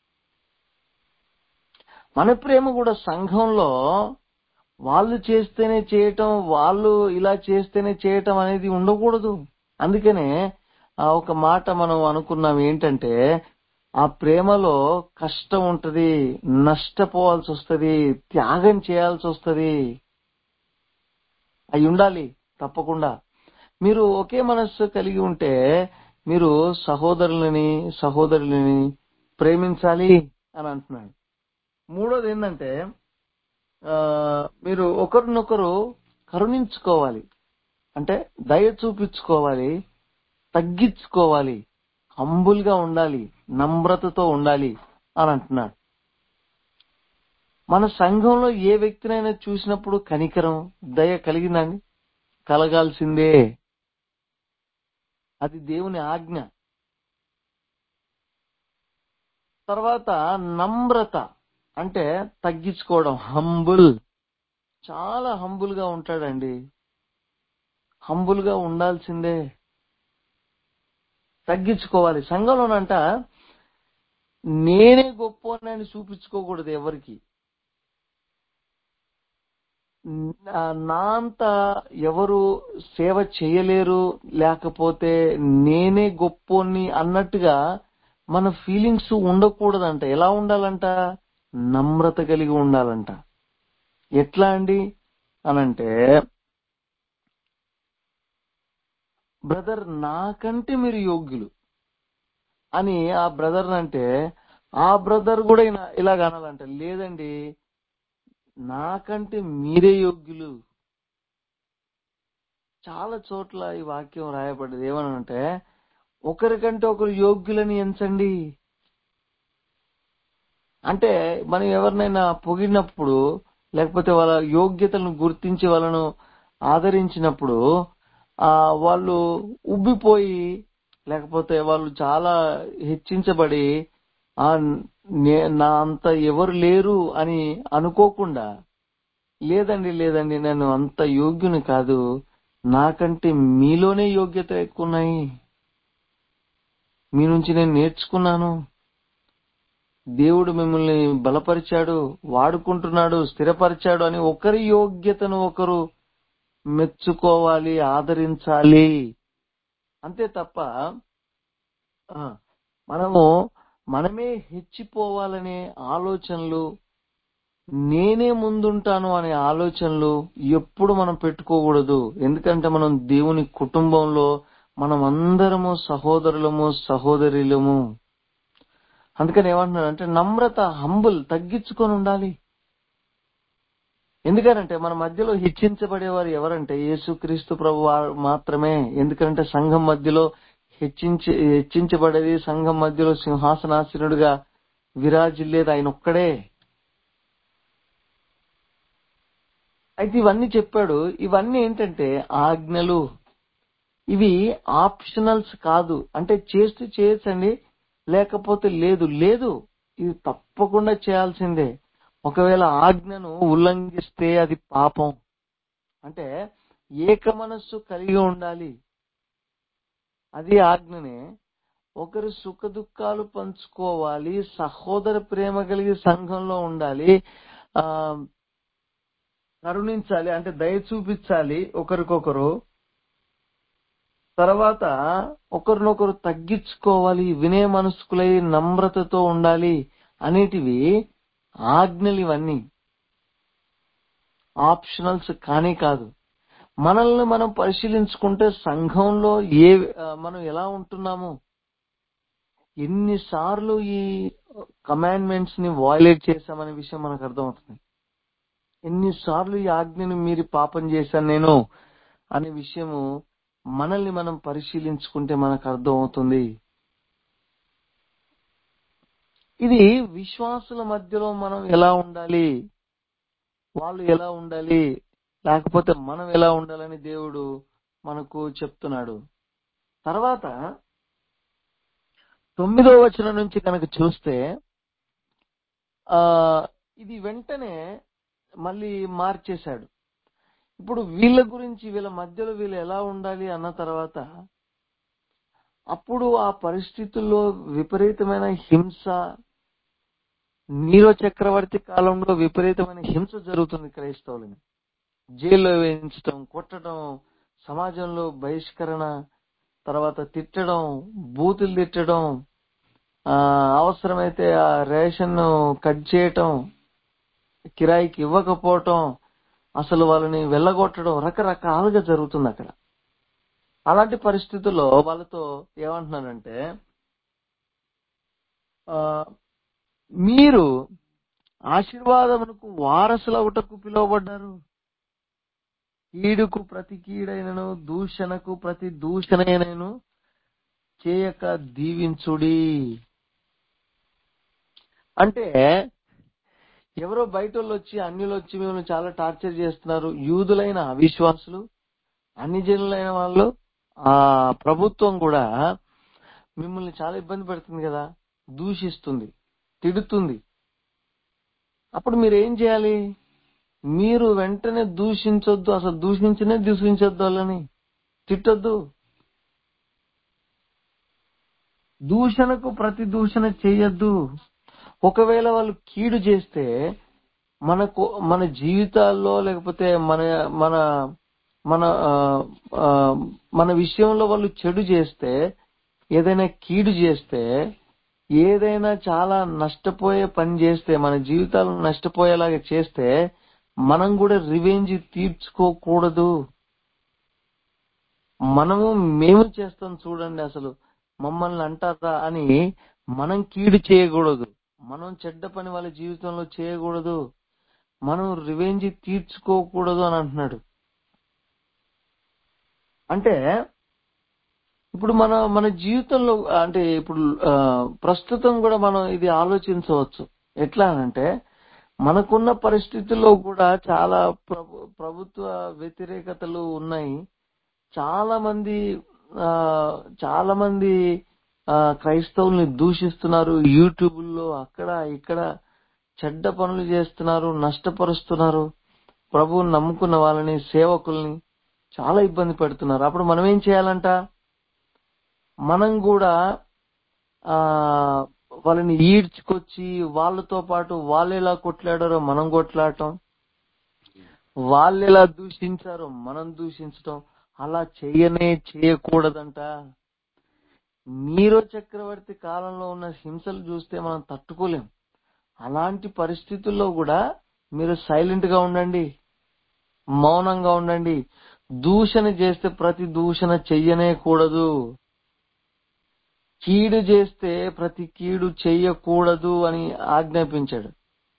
మన ప్రేమ కూడా సంఘంలో వాళ్ళు చేస్తేనే చేయటం, వాళ్ళు ఇలా చేస్తేనే చేయటం అనేది ఉండకూడదు. అందుకనే ఒక మాట మనం అనుకున్నాం ఏంటంటే, ఆ ప్రేమలో కష్టం ఉంటది, నష్టపోవాల్సి వస్తుంది, త్యాగం చేయాల్సి వస్తుంది. అవి ఉండాలి తప్పకుండా. మీరు ఒకే మనస్సు కలిగి ఉంటే మీరు సహోదరులని ప్రేమించాలి అని అంటున్నాడు. మూడోది ఏంటంటే, మీరు ఒకరినొకరు కరుణించుకోవాలి, అంటే దయ చూపించుకోవాలి, తగ్గించుకోవాలి, హంబుల్ గా ఉండాలి, నమ్రతతో ఉండాలి అని అంటున్నాడు. మన సంఘంలో ఏ వ్యక్తినైనా చూసినప్పుడు కనికరం, దయ కలిగిందండి? కలగాల్సిందే, అది దేవుని ఆజ్ఞ. తర్వాత నమ్రత అంటే తగ్గించుకోవడం, హంబుల్. చాలా హంబుల్ గా ఉంటాడండి, హంబుల్ గా ఉండాల్సిందే. తగ్గించుకోవాలి. సంఘంలోనంట నేనే గొప్పనని చూపించుకోకూడదు ఎవరికి. నా అంత ఎవరు సేవ చేయలేరు, లేకపోతే నేనే గొప్పోని అన్నట్టుగా మన ఫీలింగ్స్ ఉండకూడదంట. ఎలా ఉండాలంట? నమ్రత కలిగి ఉండాలంట. ఎట్లా అండి అనంటే, బ్రదర్ నాకంటే మీరు యోగ్యులు అని ఆ బ్రదర్ అంటే, ఆ బ్రదర్ కూడా ఇలాగ అనాలంట, లేదండి నాకంటే మీరే యోగ్యులు. చాలా చోట్ల ఈ వాక్యం రాయబడ్డది. ఏమనంటే, ఒకరికంటే ఒకరు యోగ్యులని ఎంచండి. అంటే మనం ఎవరినైనా పొగిడినప్పుడు, లేకపోతే వాళ్ళ యోగ్యతలను గుర్తించి వాళ్ళను ఆదరించినప్పుడు వాళ్ళు ఉబ్బిపోయి, లేకపోతే వాళ్ళు చాలా హెచ్చించబడి ఆ నా అంత ఎవరు లేరు అని అనుకోకుండా, లేదండి నేను అంత యోగ్యుని కాదు, నాకంటే మీలోనే యోగ్యత ఎక్కువ ఉన్నాయి, మీ నుంచి నేను నేర్చుకున్నాను, దేవుడు మిమ్మల్ని బలపరిచాడు, వాడుకుంటున్నాడు, స్థిరపరిచాడు అని ఒకరి యోగ్యతను ఒకరు మెచ్చుకోవాలి, ఆదరించాలి. అంతే తప్ప మనమే హెచ్చిపోవాలనే ఆలోచనలు, నేనే ముందుంటాను అనే ఆలోచనలు ఎప్పుడు మనం పెట్టుకోకూడదు. ఎందుకంటే మనం దేవుని కుటుంబంలో మనం అందరము సహోదరులము, సహోదరులము. అందుకని ఏమంటున్నాడంటే, నమ్రత, హంబుల్, తగ్గించుకొని ఉండాలి. ఎందుకనంటే మన మధ్యలో హెచ్చించబడేవారు ఎవరంటే యేసుక్రీస్తు ప్రభు మాత్రమే. ఎందుకంటే సంఘం మధ్యలో హెచ్చించబడేది, సంఘం మధ్యలో సింహాసనాసీనుడిగా విరాజిల్లేది ఆయన ఒక్కడే. అయితే ఇవన్నీ చెప్పాడు. ఇవన్నీ ఏంటంటే ఆజ్ఞలు. ఇవి ఆప్షనల్స్ కాదు. అంటే చేస్తూ చేయొచ్చండి, లేకపోతే లేదు. ఇది తప్పకుండా చేయాల్సిందే. ఒకవేళ ఆజ్ఞను ఉల్లంఘిస్తే అది పాపం. అంటే ఏక మనస్సు కలిగి ఉండాలి, అది ఆజ్ఞనే. ఒకరు సుఖ దుఃఖాలు పంచుకోవాలి, సహోదర ప్రేమ కలిగి సంఘంలో ఉండాలి, కరుణించాలి, అంటే దయ చూపించాలి ఒకరికొకరు. తర్వాత ఒకరినొకరు తగ్గించుకోవాలి, వినయ మనస్కులై నమ్రతతో ఉండాలి అనేటివి ఆజ్ఞలు. ఇవన్నీ ఆప్షనల్స్ కానీ కాదు. మనల్ని మనం పరిశీలించుకుంటే సంఘంలో మనం ఎలా ఉంటున్నాము, ఎన్నిసార్లు ఈ కమాండ్మెంట్స్ ని వయలేట్ చేశామనే విషయం మనకు అర్థమవుతుంది. ఎన్నిసార్లు ఈ ఆజ్ఞను మీరి పాపం చేశాను నేను అనే విషయము మనల్ని మనం పరిశీలించుకుంటే మనకు అర్థం అవుతుంది. ఇది విశ్వాసుల మధ్యలో మనం ఎలా ఉండాలి, వాళ్ళు ఎలా ఉండాలి, లేకపోతే మనం ఎలా ఉండాలని దేవుడు మనకు చెప్తున్నాడు. తర్వాత 9వ వచనం నుంచి కనుక చూస్తే ఇది వెంటనే మళ్ళీ మార్చేశాడు. ఇప్పుడు వీళ్ళ గురించి, వీళ్ళ మధ్యలో వీళ్ళు ఎలా ఉండాలి అన్న తర్వాత, అప్పుడు ఆ పరిస్థితుల్లో విపరీతమైన హింస, నీరో చక్రవర్తి కాలంలో విపరీతమైన హింస జరుగుతుంది క్రైస్తవులని. జైల్లో వేయించడం, కొట్టడం, సమాజంలో బహిష్కరణ, తర్వాత తిట్టడం, బూతులు తిట్టడం, అవసరమైతే ఆ రేషన్ కట్ చేయటం, కిరాయికి ఇవ్వకపోవటం, అసలు వాళ్ళని వెళ్ళగొట్టడం, రకరకాలుగా జరుగుతుంది అక్కడ. అలాంటి పరిస్థితుల్లో వాళ్ళతో ఏమంటున్నానంటే, మీరు ఆశీర్వాదమునకు వారసులవుటకు పిలువబడ్డారు, కీడుకు ప్రతి కీడైనను దూషణకు ప్రతి దూషణైనను చేయక దీవించుడి. అంటే ఎవరో బయట వాళ్ళు వచ్చి, అన్యులు వచ్చి మిమ్మల్ని చాలా టార్చర్ చేస్తున్నారు, యూదులైన అవిశ్వాసులు, అన్ని జనులైన వాళ్ళు, ఆ ప్రభుత్వం కూడా మిమ్మల్ని చాలా ఇబ్బంది పెడుతుంది కదా, దూషిస్తుంది, తిడుతుంది. అప్పుడు మీరు ఏం చేయాలి? మీరు వెంటనే దూషించొద్దు, అసలు దూషించొద్దు, వాళ్ళని తిట్టొద్దు. దూషణకు ప్రతి దూషణ చేయొద్దు. ఒకవేళ వాళ్ళు కీడు చేస్తే మన జీవితాల్లో లేకపోతే మన మన మన ఆ, ఆ, మన విషయంలో వాళ్ళు చెడు చేస్తే, ఏదైనా కీడు చేస్తే, ఏదైనా చాలా నష్టపోయే పని చేస్తే, మన జీవితాలు నష్టపోయేలాగా చేస్తే మనం కూడా రివెంజ్ తీర్చుకోకూడదు. మేము చేస్తాం చూడండి, అసలు మమ్మల్ని అంటారా అని మనం కీడు చేయకూడదు. మనం చెడ్డ పని వాళ్ళ జీవితంలో చేయకూడదు. మనం రివెంజ్ తీర్చుకోకూడదు అని అంటున్నాడు. అంటే ఇప్పుడు మన జీవితంలో అంటే ఇప్పుడు ప్రస్తుతం కూడా మనం ఇది ఆలోచించవచ్చు. ఎట్లా అంటే మనకున్న పరిస్థితుల్లో కూడా చాలా ప్రభుత్వ వ్యతిరేకతలు ఉన్నాయి. చాలా మంది ఆ, చాలా మంది క్రైస్తవుల్ని దూషిస్తున్నారు. యూట్యూబ్లో అక్కడ ఇక్కడ చెడ్డ పనులు చేస్తున్నారు, నష్టపరుస్తున్నారు. ప్రభువుని నమ్ముకున్న వాళ్ళని, సేవకుల్ని చాలా ఇబ్బంది పెడుతున్నారు. అప్పుడు మనం ఏం చేయాలంట? మనం కూడా ఆ వాళ్ళని ఈడ్చుకొచ్చి వాళ్ళతో పాటు వాళ్ళు ఎలా కొట్లాడారో మనం కొట్లాడటం, వాళ్ళు ఎలా దూషించారో మనం దూషించటం, అలా చేయకూడదంట. నీరో చక్రవర్తి కాలంలో ఉన్న హింసలు చూస్తే మనం తట్టుకోలేం. అలాంటి పరిస్థితుల్లో కూడా మీరు సైలెంట్ గా ఉండండి, మౌనంగా ఉండండి. దూషణ చేస్తే ప్రతి దూషణ చెయ్యనేకూడదు. కీడు చేస్తే ప్రతి కీడు చెయ్యకూడదు అని ఆజ్ఞాపించాడు.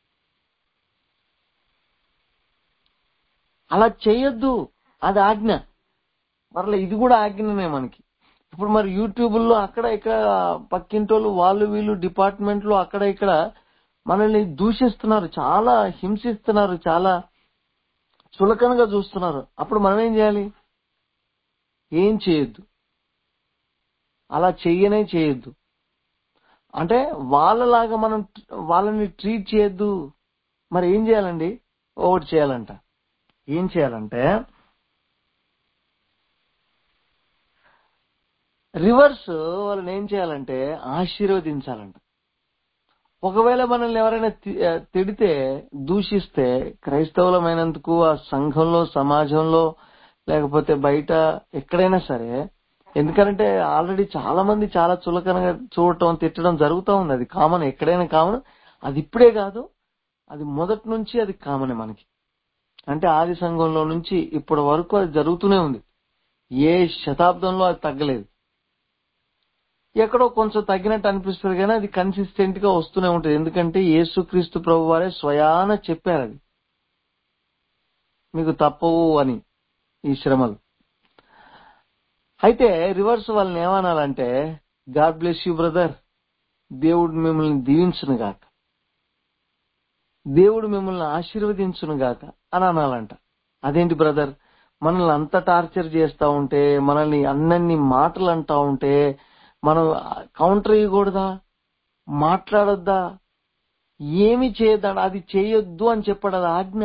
అలా చెయ్యొద్దు, అది ఆజ్ఞ. మరలా ఇది కూడా ఆజ్ఞనే మనకి. ఇప్పుడు మరి యూట్యూబ్లో అక్కడ ఇక్కడ పక్కింటోళ్ళు వాళ్ళు వీళ్ళు డిపార్ట్మెంట్లో అక్కడ ఇక్కడ మనల్ని దూషిస్తున్నారు, చాలా హింసిస్తున్నారు, చాలా చులకనగా చూస్తున్నారు. అప్పుడు మనం ఏం చేయాలి? ఏం చేయొద్దు, అలా చేయొద్దు. అంటే వాళ్ళలాగా మనం వాళ్ళని ట్రీట్ చేయొద్దు. మరి ఏం చేయాలండి? ఒకటి చేయాలంట. ఏం చేయాలంటే రివర్స్ వాళ్ళని ఏం చేయాలంటే ఆశీర్వదించాలంట. ఒకవేళ మనల్ని ఎవరైనా తిడితే, దూషిస్తే, క్రైస్తవులమైనందుకు ఆ సంఘంలో, సమాజంలో, లేకపోతే బయట ఎక్కడైనా సరే, ఎందుకంటే ఆల్రెడీ చాలా మంది చాలా చులకనగా చూడటం, తిట్టడం జరుగుతూ ఉంది. అది కామన్, ఎక్కడైనా కామన్. అది ఇప్పుడే కాదు, అది మొదటి నుంచి అది కామనే మనకి. అంటే ఆది సంఘంలో నుంచి ఇప్పటి వరకు అది జరుగుతూనే ఉంది. ఏ శతాబ్దంలో అది తగ్గలేదు. ఎక్కడో కొంచెం తగ్గినట్టు అనిపిస్తుంది కానీ అది కన్సిస్టెంట్ గా వస్తూనే ఉంటుంది. ఎందుకంటే యేసుక్రీస్తు ప్రభు వారే స్వయాన చెప్పారు, అది మీకు తప్పవు అని ఈ శ్రమలు. అయితే రివర్స్ వాళ్ళని ఏమనాలంటే, గాడ్ బ్లెస్ యూ బ్రదర్, దేవుడు మిమ్మల్ని దీవించును గాక, దేవుడు మిమ్మల్ని ఆశీర్వదించును గాక అని అనాలంట. అదేంటి బ్రదర్, మనల్ని అంత టార్చర్ చేస్తా ఉంటే, మనల్ని అన్నన్ని మాటలు అంటా ఉంటే మనం కౌంటర్ ఇవ్వకూడదా? మాట్లాడొద్దా? ఏమి చేయొద్దా? అది చేయొద్దు అని చెప్పాడు, అది ఆజ్ఞ.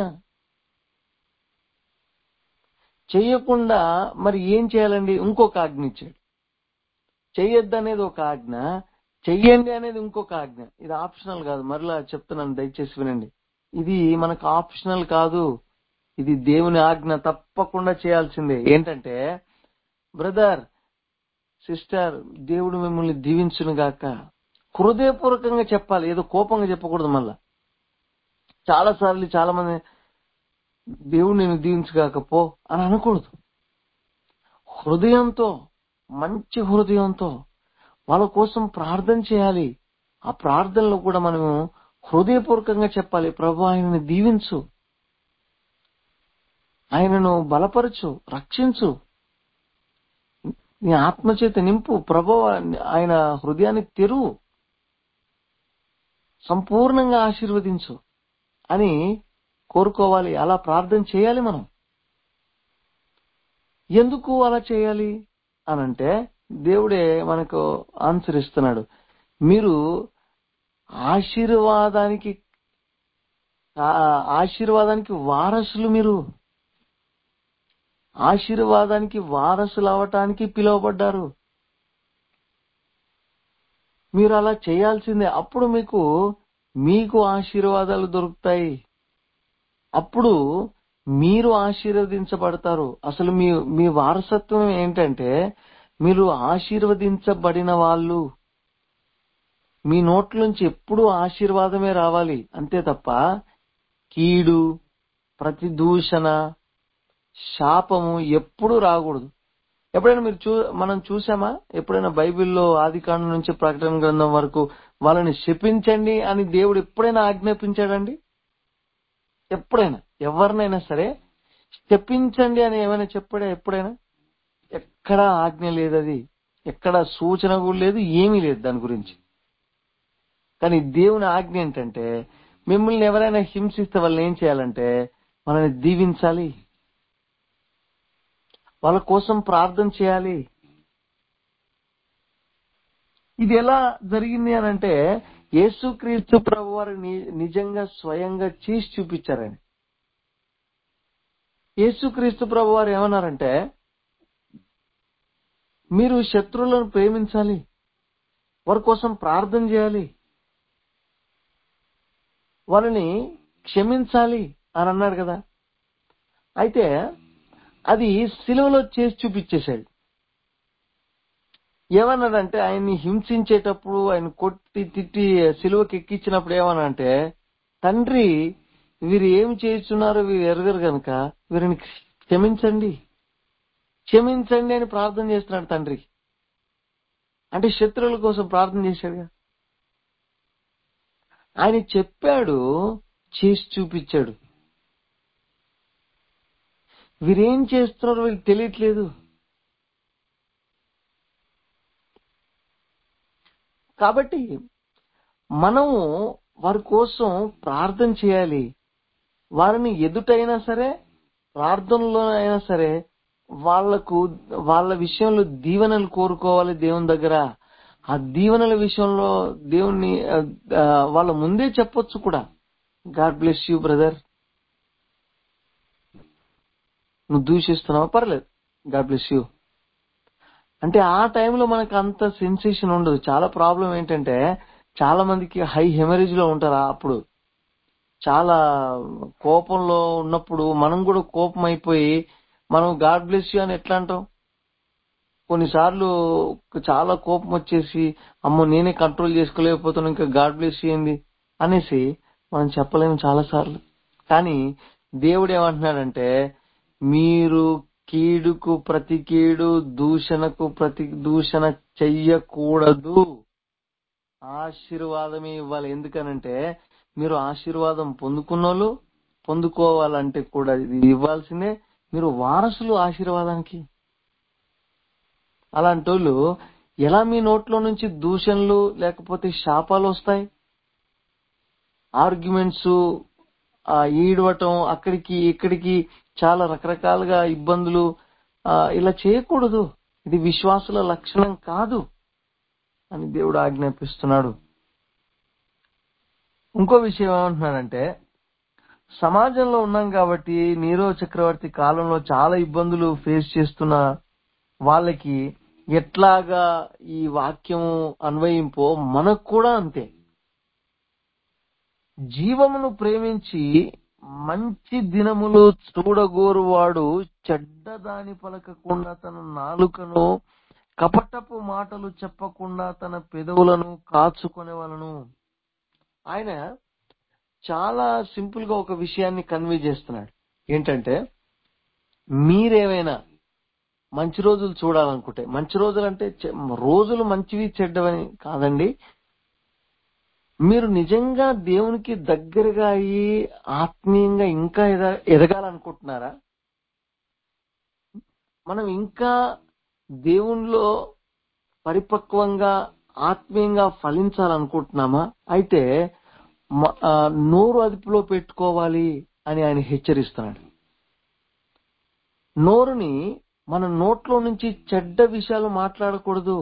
చెయ్యకుండా మరి ఏం చేయాలండి? ఇంకొక ఆజ్ఞ ఇచ్చాడు. చెయ్యొద్దు అనేది ఒక ఆజ్ఞ, చెయ్యండి అనేది ఇంకొక ఆజ్ఞ. ఇది ఆప్షనల్ కాదు. మరలా చెప్తున్నాను, దయచేసి వినండి. ఇది మనకు ఆప్షనల్ కాదు, ఇది దేవుని ఆజ్ఞ, తప్పకుండా చేయాల్సిందే. ఏంటంటే, బ్రదర్, సిస్టర్, దేవుడు మిమ్మల్ని దీవించును గాక, హృదయపూర్వకంగా చెప్పాలి, ఏదో కోపంగా చెప్పకూడదు. మళ్ళా చాలా సార్లు చాలా మంది దేవుడు నేను దీవించుగాక పో అని అనకూడదు. హృదయంతో, మంచి హృదయంతో వాళ్ళ కోసం ప్రార్థన చేయాలి. ఆ ప్రార్థనలో కూడా మనము హృదయపూర్వకంగా చెప్పాలి, ప్రభు ఆయనను దీవించు, ఆయనను బలపరచు, రక్షించు, నీ ఆత్మచేత నింపు, ప్రభు ఆయన హృదయాన్ని తెరువు, సంపూర్ణంగా ఆశీర్వదించు అని కోరుకోవాలి. అలా ప్రార్థన చేయాలి మనం. ఎందుకు అలా చేయాలి అనంటే, దేవుడే మనకు ఆన్సర్ ఇస్తున్నాడు. మీరు ఆశీర్వాదానికి వారసులు, మీరు ఆశీర్వాదానికి వారసులు అవటానికి పిలువబడ్డారు. మీరు అలా చేయాల్సిందే. అప్పుడు మీకు ఆశీర్వాదాలు దొరుకుతాయి. అప్పుడు మీరు ఆశీర్వదించబడతారు. అసలు మీ వారసత్వం ఏంటంటే మీరు ఆశీర్వదించబడిన వాళ్ళు. మీ నోట్లోంచి ఎప్పుడూ ఆశీర్వాదమే రావాలి, అంతే తప్ప కీడు, ప్రతి దూషణ, శాపము ఎప్పుడూ రాకూడదు. ఎప్పుడైనా మనం చూసామా? ఎప్పుడైనా బైబిల్లో ఆదికాండం నుంచి ప్రకటన గ్రంథం వరకు వాళ్ళని శపించండి అని దేవుడు ఎప్పుడైనా ఆజ్ఞాపించాడండి? ఎప్పుడైనా ఎవరినైనా సరే శపించండి అని ఏమైనా చెప్పాడా ఎప్పుడైనా? ఎక్కడా ఆజ్ఞ లేదు. అది ఎక్కడ సూచన కూడా లేదు, ఏమీ లేదు దాని గురించి. కానీ దేవుని ఆజ్ఞ ఏంటంటే మిమ్మల్ని ఎవరైనా హింసిస్తే వాళ్ళని ఏం చేయాలంటే వాళ్ళని దీవించాలి, వాళ్ళ కోసం ప్రార్థన చేయాలి. ఇది ఎలా జరిగింది అని అంటే యేసుక్రీస్తు ప్రభు వారు నిజంగా స్వయంగా చేసి చూపించారని. యేసుక్రీస్తు ప్రభు వారు ఏమన్నారంటే మీరు శత్రువులను ప్రేమించాలి, వారి కోసం ప్రార్థన చేయాలి, వాళ్ళని క్షమించాలి అని అన్నాడు కదా. అయితే అది సిలువలో చేసి చూపించేశాడు. ఏమన్నాడంటే ఆయన్ని హింసించేటప్పుడు, ఆయన కొట్టి తిట్టి సిలువకి ఎక్కించినప్పుడు ఏమన్నాడంటే, తండ్రి వీరు ఏమి చేస్తున్నారో వీరు ఎరగరు గనుక వీరిని క్షమించండి క్షమించండి అని ప్రార్థన చేస్తున్నాడు తండ్రి. అంటే శత్రువుల కోసం ప్రార్థన చేశాడుగా. ఆయన చెప్పాడు, చేసి చూపించాడు. వీరేం చేస్తున్నారో వీరికి తెలియట్లేదు. కాబట్టి మనము వారి కోసం ప్రార్థన చేయాలి. వారిని ఎదుటైనా సరే, ప్రార్థనలో అయినా సరే వాళ్ళ విషయంలో దీవెనలు కోరుకోవాలి దేవుని దగ్గర. ఆ దీవెనల విషయంలో దేవుణ్ణి వాళ్ళ ముందే చెప్పొచ్చు కూడా. గాడ్ బ్లెస్ యూ బ్రదర్, నువ్వు దూషిస్తున్నావా, పర్లేదు, గాడ్ బ్లెస్ యూ అంటే ఆ టైంలో మనకు అంత సెన్సేషన్ ఉండదు. చాలా ప్రాబ్లం ఏంటంటే చాలా మందికి హై హెమరేజ్ లో ఉంటారు. అప్పుడు చాలా కోపంలో ఉన్నప్పుడు మనం కూడా కోపం అయిపోయి మనం గాడ్ బ్లెస్ యూ అని ఎట్లా అంటాం? కొన్నిసార్లు చాలా కోపం వచ్చేసి అమ్మో నేనే కంట్రోల్ చేసుకోలేకపోతున్నాను, ఇంకా గాడ్ బ్లెస్ యూ ఏంది అనేసి మనం చెప్పలేము చాలా సార్లు. కానీ దేవుడు ఏమంటున్నాడంటే మీరు కీడుకు ప్రతి కీడు, దూషణకు ప్రతి దూషణ చెయ్యకూడదు, ఆశీర్వాదమే ఇవ్వాలి. ఎందుకనంటే మీరు ఆశీర్వాదం పొందుకున్నోళ్ళు, పొందుకోవాలంటే కూడా ఇది ఇవ్వాల్సిందే. మీరు వారసులు ఆశీర్వాదానికి. అలాంటి వాళ్ళు ఎలా మీ నోట్లో నుంచి దూషణలు లేకపోతే శాపాలు వస్తాయి? ఆర్గ్యుమెంట్స్, ఈడవటం, అక్కడికి ఇక్కడికి చాలా రకరకాలుగా ఇబ్బందులు, ఇలా చేయకూడదు. ఇది విశ్వాసుల లక్షణం కాదు అని దేవుడు ఆజ్ఞాపిస్తున్నాడు. ఇంకో విషయం ఏమంటున్నాడంటే సమాజంలో ఉన్నాం కాబట్టి నీరో చక్రవర్తి కాలంలో చాలా ఇబ్బందులు ఫేస్ చేస్తున్న వాళ్ళకి ఎట్లాగా ఈ వాక్యం అన్వయింపో మనకు కూడా అంతే. జీవమును ప్రేమించి మంచి దినములు చూడగోరువాడు చెడ్డదాని పలకకుండా తన నాలుకను, కపటపు మాటలు చెప్పకుండా తన పెదవులను కాచుకొనేవలను. ఆయన చాలా సింపుల్ గా ఒక విషయాన్ని కన్వే చేస్తున్నాడు. ఏంటంటే మీరేమైనా మంచి రోజులు చూడాలనుకుంటే, మంచి రోజులు అంటే రోజులు మంచివి చెడ్డవని కాదండి, మీరు నిజంగా దేవునికి దగ్గరగా అయ్యి ఆత్మీయంగా ఇంకా ఎదగాలనుకుంటున్నారా? మనం ఇంకా దేవునిలో పరిపక్వంగా ఆత్మీయంగా ఫలించాలనుకుంటున్నామా? అయితే నోరు అదుపులో పెట్టుకోవాలి అని ఆయన హెచ్చరిస్తున్నాడు. నోరుని మన నోట్లో నుంచి చెడ్డ విషయాలు మాట్లాడకూడదు,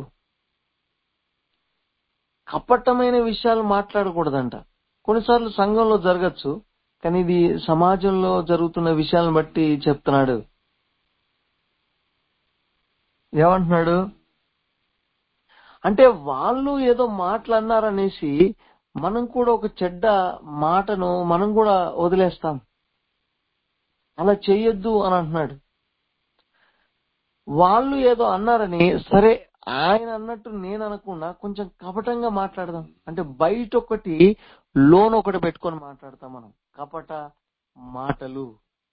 కపటమైన విషయాలు మాట్లాడకూడదంట. కొన్నిసార్లు సంఘంలో జరగచ్చు, కానీ ఇది సమాజంలో జరుగుతున్న విషయాలను బట్టి చెప్తున్నాడు. ఏమంటున్నాడు? అంటే వాళ్ళు ఏదో మాటలన్నారనేసి మనం కూడా ఒక చెడ్డ మాటను మనం కూడా వదిలేస్తాం. అలా చెయ్యొద్దు అని అంటున్నాడు. వాళ్ళు ఏదో అన్నారని సరే ఆయన అన్నట్టు నేను అనకుండా కొంచెం కపటంగా మాట్లాడదాం. అంటే బయట ఒకటి లోన ఒకటి పెట్టుకొని మాట్లాడతాం మనం. కపట మాటలు.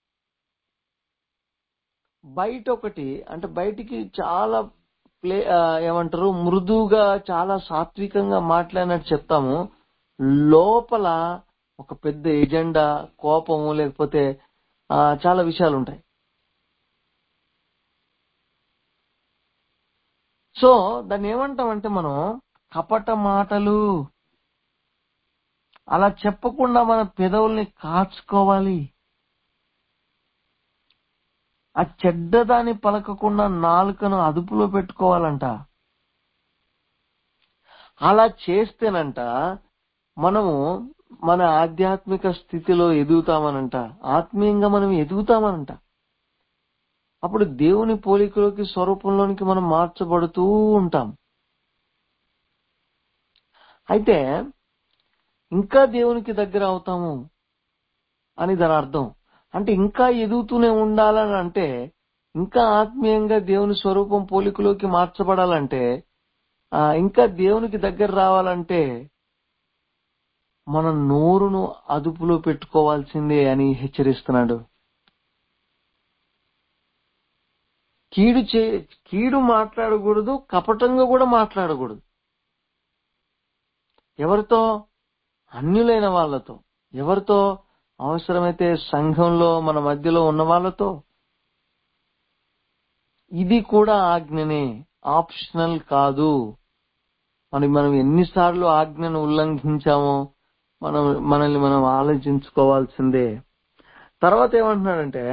బయట ఒకటి అంటే బయటికి చాలా ఏమంటారు మృదువుగా చాలా సాత్వికంగా మాట్లాడినట్టు చెప్తాము. లోపల ఒక పెద్ద ఎజెండా, కోపము, లేకపోతే చాలా విషయాలు ఉంటాయి. సో దాన్ని ఏమంటామంటే మనం కపట మాటలు. అలా చెప్పకుండా మన పెదవుల్ని కాచుకోవాలి. ఆ చెడ్డదాన్ని పలకకుండా నాలుకను అదుపులో పెట్టుకోవాలంట. అలా చేస్తేనంట మనము మన ఆధ్యాత్మిక స్థితిలో ఎదుగుతామనంట. ఆత్మీయంగా మనం ఎదుగుతామనంట. అప్పుడు దేవుని పోలికలోకి, స్వరూపంలోనికి మనం మార్చబడుతూ ఉంటాం. అయితే ఇంకా దేవునికి దగ్గర అవుతాము అని దాని అర్థం. అంటే ఇంకా ఎదుగుతూనే ఉండాలని అంటే, ఇంకా ఆత్మీయంగా దేవుని స్వరూపం పోలికలోకి మార్చబడాలంటే, ఇంకా దేవునికి దగ్గర రావాలంటే మన నోరును అదుపులో పెట్టుకోవాల్సిందే అని హెచ్చరిస్తున్నాడు. కీడు మాట్లాడకూడదు, కపటంగా కూడా మాట్లాడకూడదు. ఎవరితో? అన్యులైన వాళ్ళతో. ఎవరితో? అవసరమైతే సంఘంలో మన మధ్యలో ఉన్న వాళ్ళతో. ఇది కూడా ఆజ్ఞనే, ఆప్షనల్ కాదు. మనం ఎన్నిసార్లు ఆజ్ఞను ఉల్లంఘించామో మనల్ని మనం ఆలోచించుకోవాల్సిందే. తర్వాత ఏమంటున్నాడంటే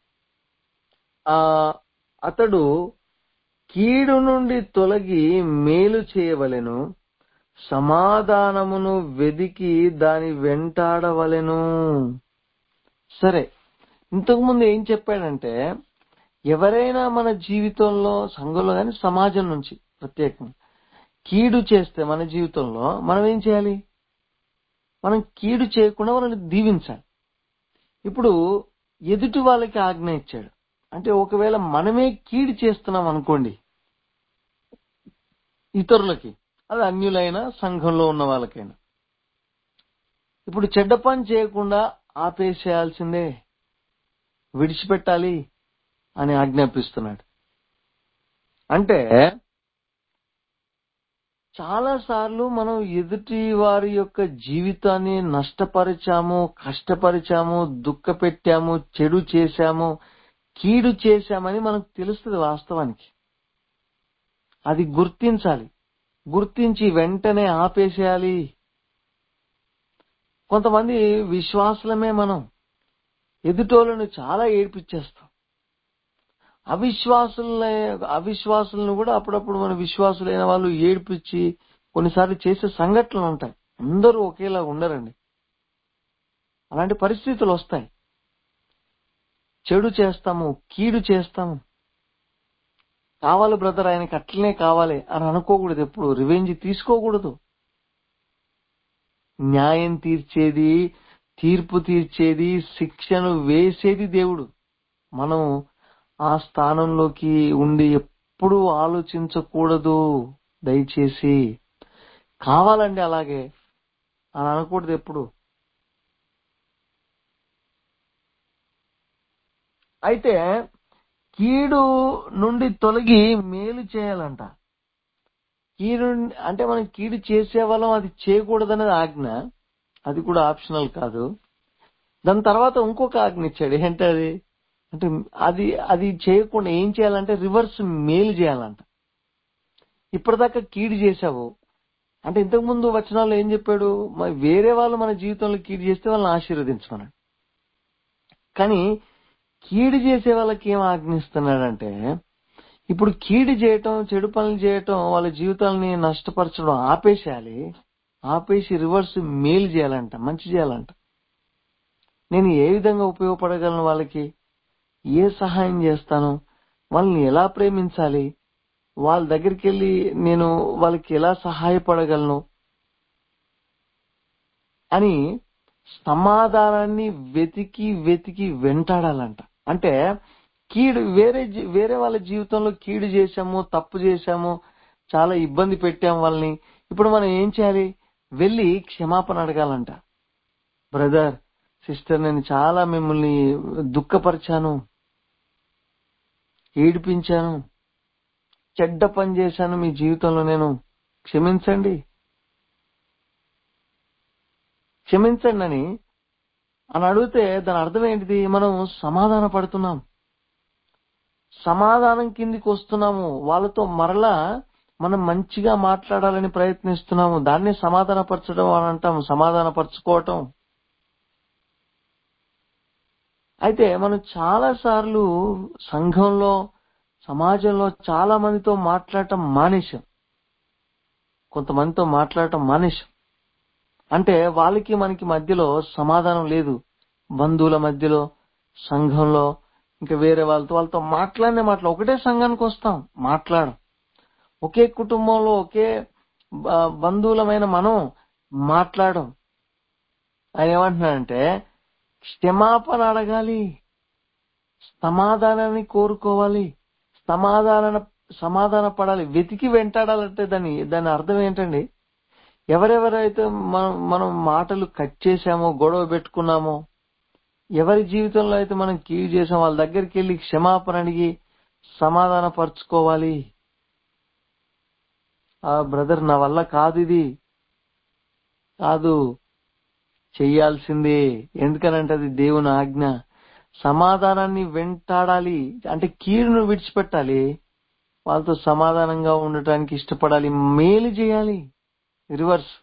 అతడు కీడు నుండి తొలగి మేలు చేయవలెను, సమాధానమును వెదికి దాని వెంటాడవలెను. సరే, ఇంతకుముందు ఏం చెప్పాడంటే ఎవరైనా మన జీవితంలో, సంఘంలో కానీ సమాజం నుంచి ప్రత్యేకంగా కీడు చేస్తే మన జీవితంలో మనం ఏం చేయాలి? మనం కీడు చేయకుండా వాళ్ళని దీవించాలి. ఇప్పుడు ఎదుటి వాళ్ళకి ఆజ్ఞ ఇచ్చాడు. అంటే ఒకవేళ మనమే కీడు చేస్తున్నాం అనుకోండి ఇతరులకి, అది అన్యులైనా సంఘంలో ఉన్న వాళ్ళకైనా, ఇప్పుడు చెడ్డ పని చేయకుండా ఆపేసేయాల్సిందే, విడిచిపెట్టాలి అని ఆజ్ఞాపిస్తున్నాడు. అంటే చాలా సార్లు మనం ఎదుటి వారి యొక్క జీవితాన్ని నష్టపరిచాము, కష్టపరిచాము, దుఃఖపెట్టాము, చెడు చేశాము, కీడు చేశామని మనకు తెలుస్తుంది. వాస్తవానికి అది గుర్తించాలి. గుర్తించి వెంటనే ఆపేసేయాలి. కొంతమంది విశ్వాసులమే మనం ఎదుటోళ్ళను చాలా ఏడిపించేస్తాం. అవిశ్వాసులను కూడా అప్పుడప్పుడు మన విశ్వాసులైన వాళ్ళు ఏడిపించి కొన్నిసార్లు చేసే సంఘటనలు ఉంటాయి. అందరూ ఒకేలా ఉండరండి. అలాంటి పరిస్థితులు వస్తాయి. చెడు చేస్తాము, కీడు చేస్తాము. కావాలి బ్రదర్, ఆయనకి అట్లనే కావాలి అని అనుకోకూడదు. ఎప్పుడు రివెంజ్ తీసుకోకూడదు. న్యాయం తీర్చేది, తీర్పు తీర్చేది, శిక్షను వేసేది దేవుడు. మనం ఆ స్థానంలోకి ఉండి ఎప్పుడూ ఆలోచించకూడదు. దయచేసి కావాలండి అలాగే అని అనకూడదు ఎప్పుడు. అయితే కీడు నుండి తొలగి మేలు చేయాలంట. కీడు అంటే మనం కీడు చేసే వాళ్ళం, అది చేయకూడదనేది ఆజ్ఞ. అది కూడా ఆప్షనల్ కాదు. దాని తర్వాత ఇంకొక ఆజ్ఞ ఇచ్చాడు. ఏంటి అది? అంటే అది చేయకుండా ఏం చేయాలంటే రివర్స్ మేలు చేయాలంట. ఇప్పటిదాకా కీడు చేశావు అంటే, ఇంతకు ముందు వచనాల్లో ఏం చెప్పాడు? వేరే వాళ్ళు మన జీవితంలో కీడు చేస్తే వాళ్ళని ఆశీర్వదించమన్నాడు. కానీ కీడు చేసే వాళ్ళకి ఏం ఆజ్ఞిస్తున్నాడంటే, ఇప్పుడు కీడు చేయటం, చెడు పనులు చేయటం, వాళ్ళ జీవితాలని నష్టపరచడం ఆపేసేయాలి. ఆపేసి రివర్స్ మేలు చేయాలంట, మంచి చేయాలంట. నేను ఏ విధంగా ఉపయోగపడగలను, వాళ్ళకి ఏ సహాయం చేస్తాను, వాళ్ళని ఎలా ప్రేమించాలి, వాళ్ళ దగ్గరికి వెళ్ళి నేను వాళ్ళకి ఎలా సహాయపడగలను అని సమాధానాన్ని వెతికి వెతికి వెంటాడాలంట. అంటే కీడు వేరే వాళ్ళ జీవితంలో కీడు చేశాము, తప్పు చేశాము, చాలా ఇబ్బంది పెట్టాం వాళ్ళని. ఇప్పుడు మనం ఏం చేయాలి? వెళ్ళి క్షమాపణ అడగాలంట. బ్రదర్, సిస్టర్, నేను చాలా మిమ్మల్ని దుఃఖపరిచాను, ఏడిపించాను, చెడ్డ పని చేశాను మీ జీవితంలో, నేను క్షమించండి క్షమించండి అని అడిగితే దాని అర్థం ఏంటిది? మనం సమాధాన పడుతున్నాం, సమాధానం కిందికి వస్తున్నాము, వాళ్ళతో మరలా మనం మంచిగా మాట్లాడాలని ప్రయత్నిస్తున్నాము. దాన్ని సమాధానపరచడం అని అంటాము, సమాధానపరచుకోవటం. అయితే మనం చాలా సార్లు సంఘంలో, సమాజంలో చాలా మందితో మాట్లాడటం మానేశాం. కొంతమందితో మాట్లాడటం మానేశాం. అంటే వాళ్ళకి మనకి మధ్యలో సమాధానం లేదు. బంధువుల మధ్యలో, సంఘంలో, ఇంకా వేరే వాళ్ళతో మాట్లాడినే ఒకటే సంఘానికి వస్తాం, మాట్లాడం. ఒకే కుటుంబంలో, ఒకే బంధువులమైన మనం మాట్లాడడం. ఆయన ఏమంటున్నాడంటే క్షమాపణ అడగాలి, సమాధానాన్ని కోరుకోవాలి, సమాధాన పడాలి, వెతికి వెంటాడాలంటే దాని అర్థం ఏంటండి? ఎవరెవరైతే మనం మాటలు కట్ చేశామో, గొడవ పెట్టుకున్నామో, ఎవరి జీవితంలో అయితే మనం కీడు చేసామో వాళ్ళ దగ్గరికి వెళ్ళి క్షమాపణ అడిగి సమాధాన పరుచుకోవాలి. బ్రదర్, నా వల్ల కాదు, ఇది కాదు, చెయ్యాల్సిందే. ఎందుకనంటే అది దేవుని ఆజ్ఞ. సమాధానాన్ని వెంటాడాలి అంటే కీడును విడిచిపెట్టాలి, వాళ్ళతో సమాధానంగా ఉండటానికి ఇష్టపడాలి, మేలు చేయాలి. రివర్స్,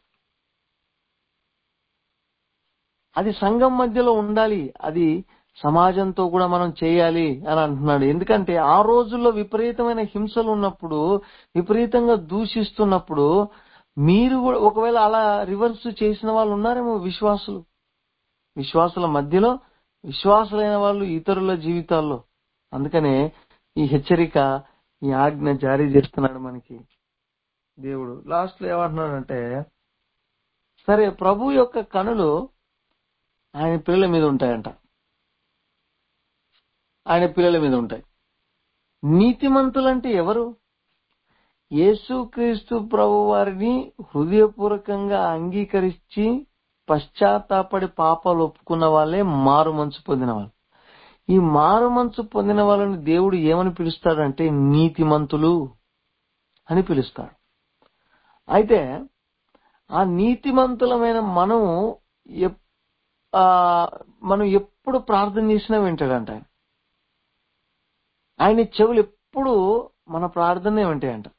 అది సంఘం మధ్యలో ఉండాలి, అది సమాజంతో కూడా మనం చేయాలి అని అంటున్నాడు. ఎందుకంటే ఆ రోజుల్లో విపరీతమైన హింసలు ఉన్నప్పుడు, విపరీతంగా దూషిస్తున్నప్పుడు మీరు కూడా ఒకవేళ అలా రివర్స్ చేసిన వాళ్ళు ఉన్నారేమో, విశ్వాసుల మధ్యలో, విశ్వాసులైన వాళ్ళు ఇతరుల జీవితాల్లో. అందుకనే ఈ హెచ్చరిక, ఈ ఆజ్ఞ జారీ చేస్తున్నాడు మనకి దేవుడు. లాస్ట్ లో ఏమంటున్నాడంటే, సరే, ప్రభు యొక్క కనులు ఆయన పిల్లల మీద ఉంటాయంట, ఆయన పిల్లల మీద ఉంటాయి. నీతిమంతులంటే ఎవరు? యేసుక్రీస్తు ప్రభు వారిని హృదయపూర్వకంగా అంగీకరించి పశ్చాత్తాపడి పాపాలు ఒప్పుకున్న వాళ్ళే మారు మనసు పొందిన వాళ్ళు. ఈ మారు మనసు పొందిన వాళ్ళని దేవుడు ఏమని పిలుస్తాడంటే నీతిమంతులు అని పిలుస్తాడు. అయితే ఆ నీతిమంతులమైన మనం ఎప్పుడు ప్రార్థన చేసినా వింటాడంట. ఆయన చెవులు ఎప్పుడు మన ప్రార్థనే ఉంటాయంట.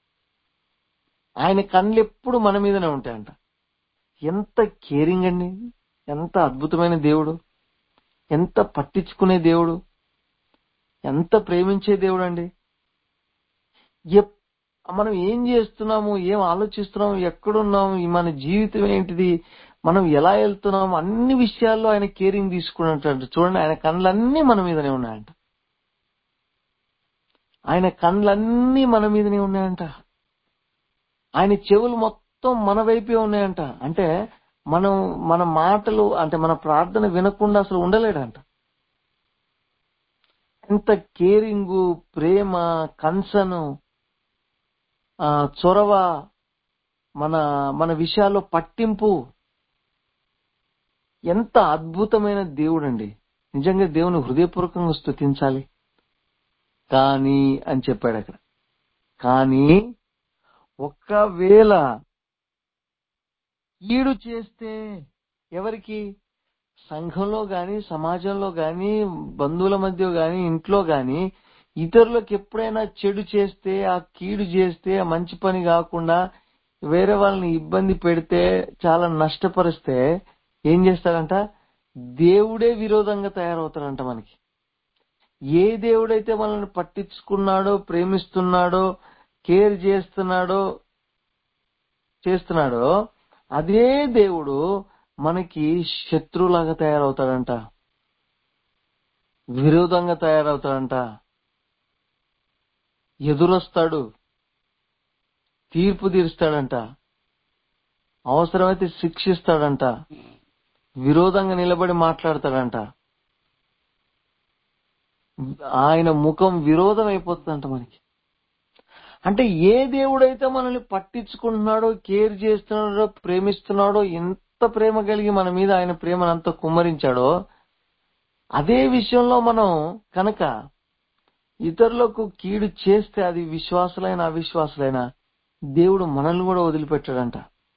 ఆయన కళ్ళు ఎప్పుడు మన మీదనే ఉంటాయంట. ఎంత కేరింగ్ అండి, ఎంత అద్భుతమైన దేవుడు, ఎంత పట్టించుకునే దేవుడు, ఎంత ప్రేమించే దేవుడు అండి. మనం ఏం చేస్తున్నాము, ఏం ఆలోచిస్తున్నాము, ఎక్కడున్నాము, మన జీవితం ఏంటిది, మనం ఎలా వెళ్తున్నాము, అన్ని విషయాల్లో ఆయన కేరింగ్ తీసుకున్నట్టు. చూడండి, ఆయన కళ్ళన్నీ మన మీదనే ఉన్నాయంట. ఆయన కళ్ళన్నీ మన మీదనే ఉన్నాయంట. ఆయన చెవులు మొత్తం మన వైపే ఉన్నాయంట. అంటే మన మాటలు, అంటే మన ప్రార్థన వినకుండా అసలు ఉండలేడంట. ఎంత కేరింగు, ప్రేమ, కన్సర్న్, చొరవ, మన విషయాల్లో పట్టింపు. ఎంత అద్భుతమైన దేవుడు అండి. నిజంగా దేవుని హృదయపూర్వకంగా స్తుతించాలి. కానీ అని చెప్పాడు అక్కడ. కానీ ఒకవేళ కీడు చేస్తే, ఎవరికి? సంఘంలో గాని, సమాజంలో గాని, బంధువుల మధ్య గాని, ఇంట్లో గాని ఇతరులకు ఎప్పుడైనా చెడు చేస్తే, ఆ కీడు చేస్తే, ఆ మంచి పని కాకుండా వేరే వాళ్ళని ఇబ్బంది పెడితే, చాలా నష్టపరిస్తే ఏం చేస్తాడంట? దేవుడే విరోధంగా తయారవుతాడంట మనకి. ఏ దేవుడైతే మనల్ని పట్టించుకున్నాడో, ప్రేమిస్తున్నాడో, కేర్ చేస్తున్నాడో అదే దేవుడు మనకి శత్రువులాగా తయారవుతాడంట, విరోధంగా తయారవుతాడంట, ఎదురొస్తాడు. తీర్పు తీరుస్తాడంట, అవసరమైతే శిక్షిస్తాడంట, విరోధంగా నిలబడి మాట్లాడతాడంట. ఆయన ముఖం విరోధం అయిపోతుందంట మనకి. అంటే ఏ దేవుడైతే మనల్ని పట్టించుకుంటున్నాడో, కేర్ చేస్తున్నాడో, ప్రేమిస్తున్నాడో, ఎంత ప్రేమ కలిగి మన మీద ఆయన ప్రేమను అంత కుమ్మరించాడో, అదే విషయంలో మనం కనుక ఇతరులకు కీడు చేస్తే, అది విశ్వాసులైన అవిశ్వాసులైన, దేవుడు మనల్ని కూడా వదిలిపెట్టాడంట.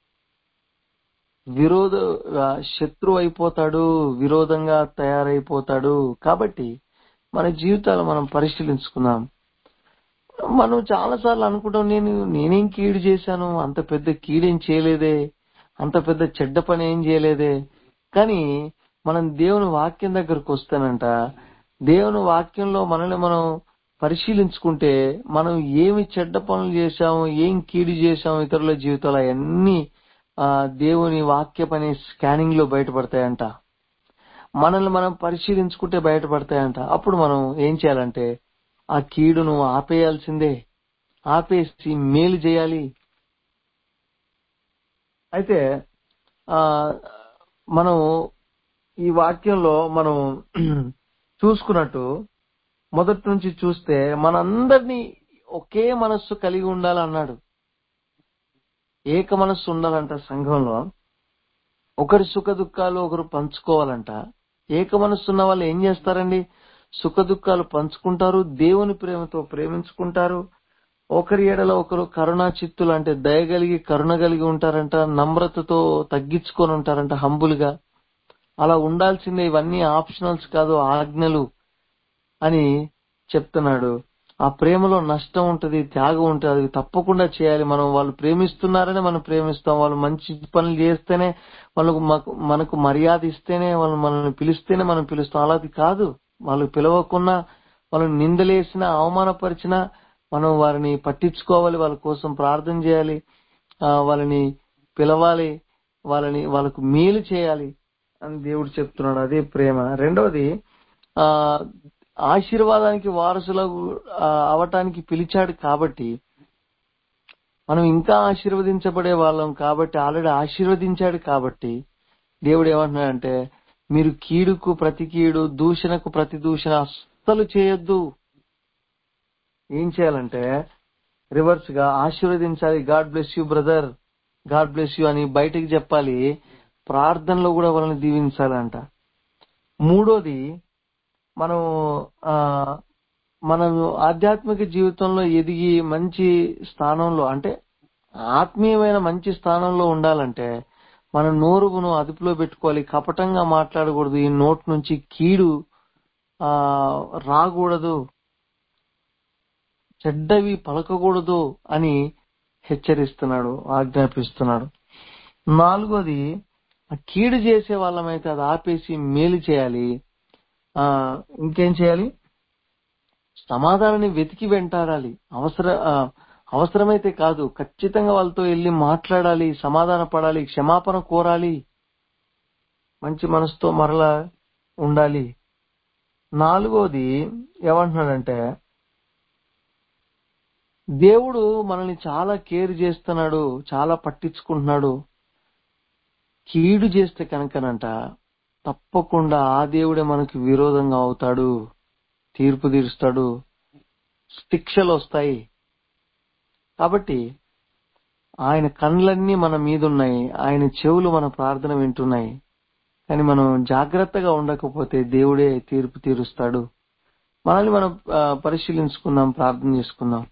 విరోధ శత్రువు అయిపోతాడు, విరోధంగా తయారైపోతాడు. కాబట్టి మన జీవితాలు మనం పరిశీలించుకుందాం. మనం చాలాసార్లు అనుకుంటాం, నేనేం కీడు చేశాను, అంత పెద్ద కీడేం చేయలేదే, అంత పెద్ద చెడ్డ పని ఏం చేయలేదే. కానీ మనం దేవుని వాక్యం దగ్గరకు వస్తానంట, దేవుని వాక్యంలో మనల్ని మనం పరిశీలించుకుంటే, మనం ఏమి చెడ్డ పనులు చేశాము, ఏం కీడు చేశాము ఇతరుల జీవితాలు, అవన్నీ దేవుని వాక్యం అనే స్కానింగ్ లో బయటపడతాయంట. మనల్ని మనం పరిశీలించుకుంటే బయటపడతాయంట. అప్పుడు మనం ఏం చేయాలంటే, ఆ కీడును ఆపేయాల్సిందే, ఆపేసి మేలు చేయాలి. అయితే మనం ఈ వాక్యంలో మనం చూసుకున్నట్టు మొదటి నుంచి చూస్తే, మనందరినీ ఒకే మనస్సు కలిగి ఉండాలన్నాడు. ఏక మనస్సు ఉండాలంట సంఘంలో. ఒకరి సుఖ దుఃఖాలు ఒకరు పంచుకోవాలంట. ఏక మనస్సు ఉన్న వాళ్ళు ఏం చేస్తారండి? సుఖ దుఃఖాలు పంచుకుంటారు, దేవుని ప్రేమతో ప్రేమించుకుంటారు, ఒకరి ఎడల ఒకరు కరుణా చిత్తులు, అంటే దయగలిగి కరుణ కలిగి ఉంటారంట, నమ్రతతో తగ్గించుకొని ఉంటారంట, హంబుల్గా. అలా ఉండాల్సిందే. ఇవన్నీ ఆప్షనల్స్ కాదు, ఆజ్ఞలు అని చెప్తున్నాడు. ఆ ప్రేమలో నష్టం ఉంటది, త్యాగం ఉంటది, అది తప్పకుండా చేయాలి. మనం వాళ్ళు ప్రేమిస్తున్నారనే మనం ప్రేమిస్తాం, వాళ్ళు మంచి పనులు చేస్తేనే, మనకు మర్యాద ఇస్తేనే, వాళ్ళు మనల్ని పిలిస్తేనే మనం పిలుస్తాం. అలాది కాదు. వాళ్ళు పిలవకున్నా, వాళ్ళని నిందలేసినా, అవమానపరిచినా మనం వారిని పట్టించుకోవాలి, వాళ్ళ కోసం ప్రార్థన చేయాలి, వాళ్ళని పిలవాలి, వాళ్ళకు మేలు చేయాలి అని దేవుడు చెప్తున్నాడు. అదే ప్రేమ. రెండవది, ఆశీర్వాదానికి వారసులకు అవటానికి పిలిచాడు కాబట్టి, మనం ఇంకా ఆశీర్వదించబడే వాళ్ళం కాబట్టి, ఆల్రెడీ ఆశీర్వదించాడు కాబట్టి, దేవుడు ఏమంటున్నాడంటే, మీరు కీడుకు ప్రతి కీడు, దూషణకు ప్రతి దూషణ అస్సలు చేయొద్దు. ఏం చేయాలంటే రివర్స్ గా ఆశీర్వదించాలి. God bless you brother, God bless you అని బయటికి చెప్పాలి, ప్రార్థనలో కూడా వాళ్ళని దీవించాలంట. మూడోది, మనం ఆధ్యాత్మిక జీవితంలో ఎదిగి మంచి స్థానంలో, అంటే ఆత్మీయమైన మంచి స్థానంలో ఉండాలంటే మన నోరును అదుపులో పెట్టుకోవాలి. కపటంగా మాట్లాడకూడదు, ఈ నోటి నుంచి కీడు రాకూడదు, చెడ్డవి పలకకూడదు అని హెచ్చరిస్తున్నాడు, ఆజ్ఞాపిస్తున్నాడు. నాలుగోది, కీడు చేసే వాళ్ళమైతే అది ఆపేసి మేలు చేయాలి. ఇంకేం చేయాలి? సమాధానాన్ని వెతికి వెంటాడాలి. అవసరమైతే కాదు, ఖచ్చితంగా వాళ్ళతో వెళ్ళి మాట్లాడాలి, సమాధాన పడాలి, క్షమాపణ కోరాలి, మంచి మనసుతో మరలా ఉండాలి. నాలుగోది ఏమంటున్నాడంటే, దేవుడు మనల్ని చాలా కేర్ చేస్తున్నాడు, చాలా పట్టించుకుంటున్నాడు. కీడు చేస్తే కనుకనంట తప్పకుండా ఆ దేవుడే మనకు విరోధంగా అవుతాడు, తీర్పు తీరుస్తాడు, శిక్షలు వస్తాయి. కాబట్టి ఆయన కళ్ళన్నీ మన మీద ఉన్నాయి, ఆయన చెవులు మన ప్రార్థన వింటున్నాయి. కానీ మనం జాగ్రత్తగా ఉండకపోతే దేవుడే తీర్పు తీరుస్తాడు. మనల్ని మనం పరిశీలించుకుందాం, ప్రార్థన చేసుకుందాం.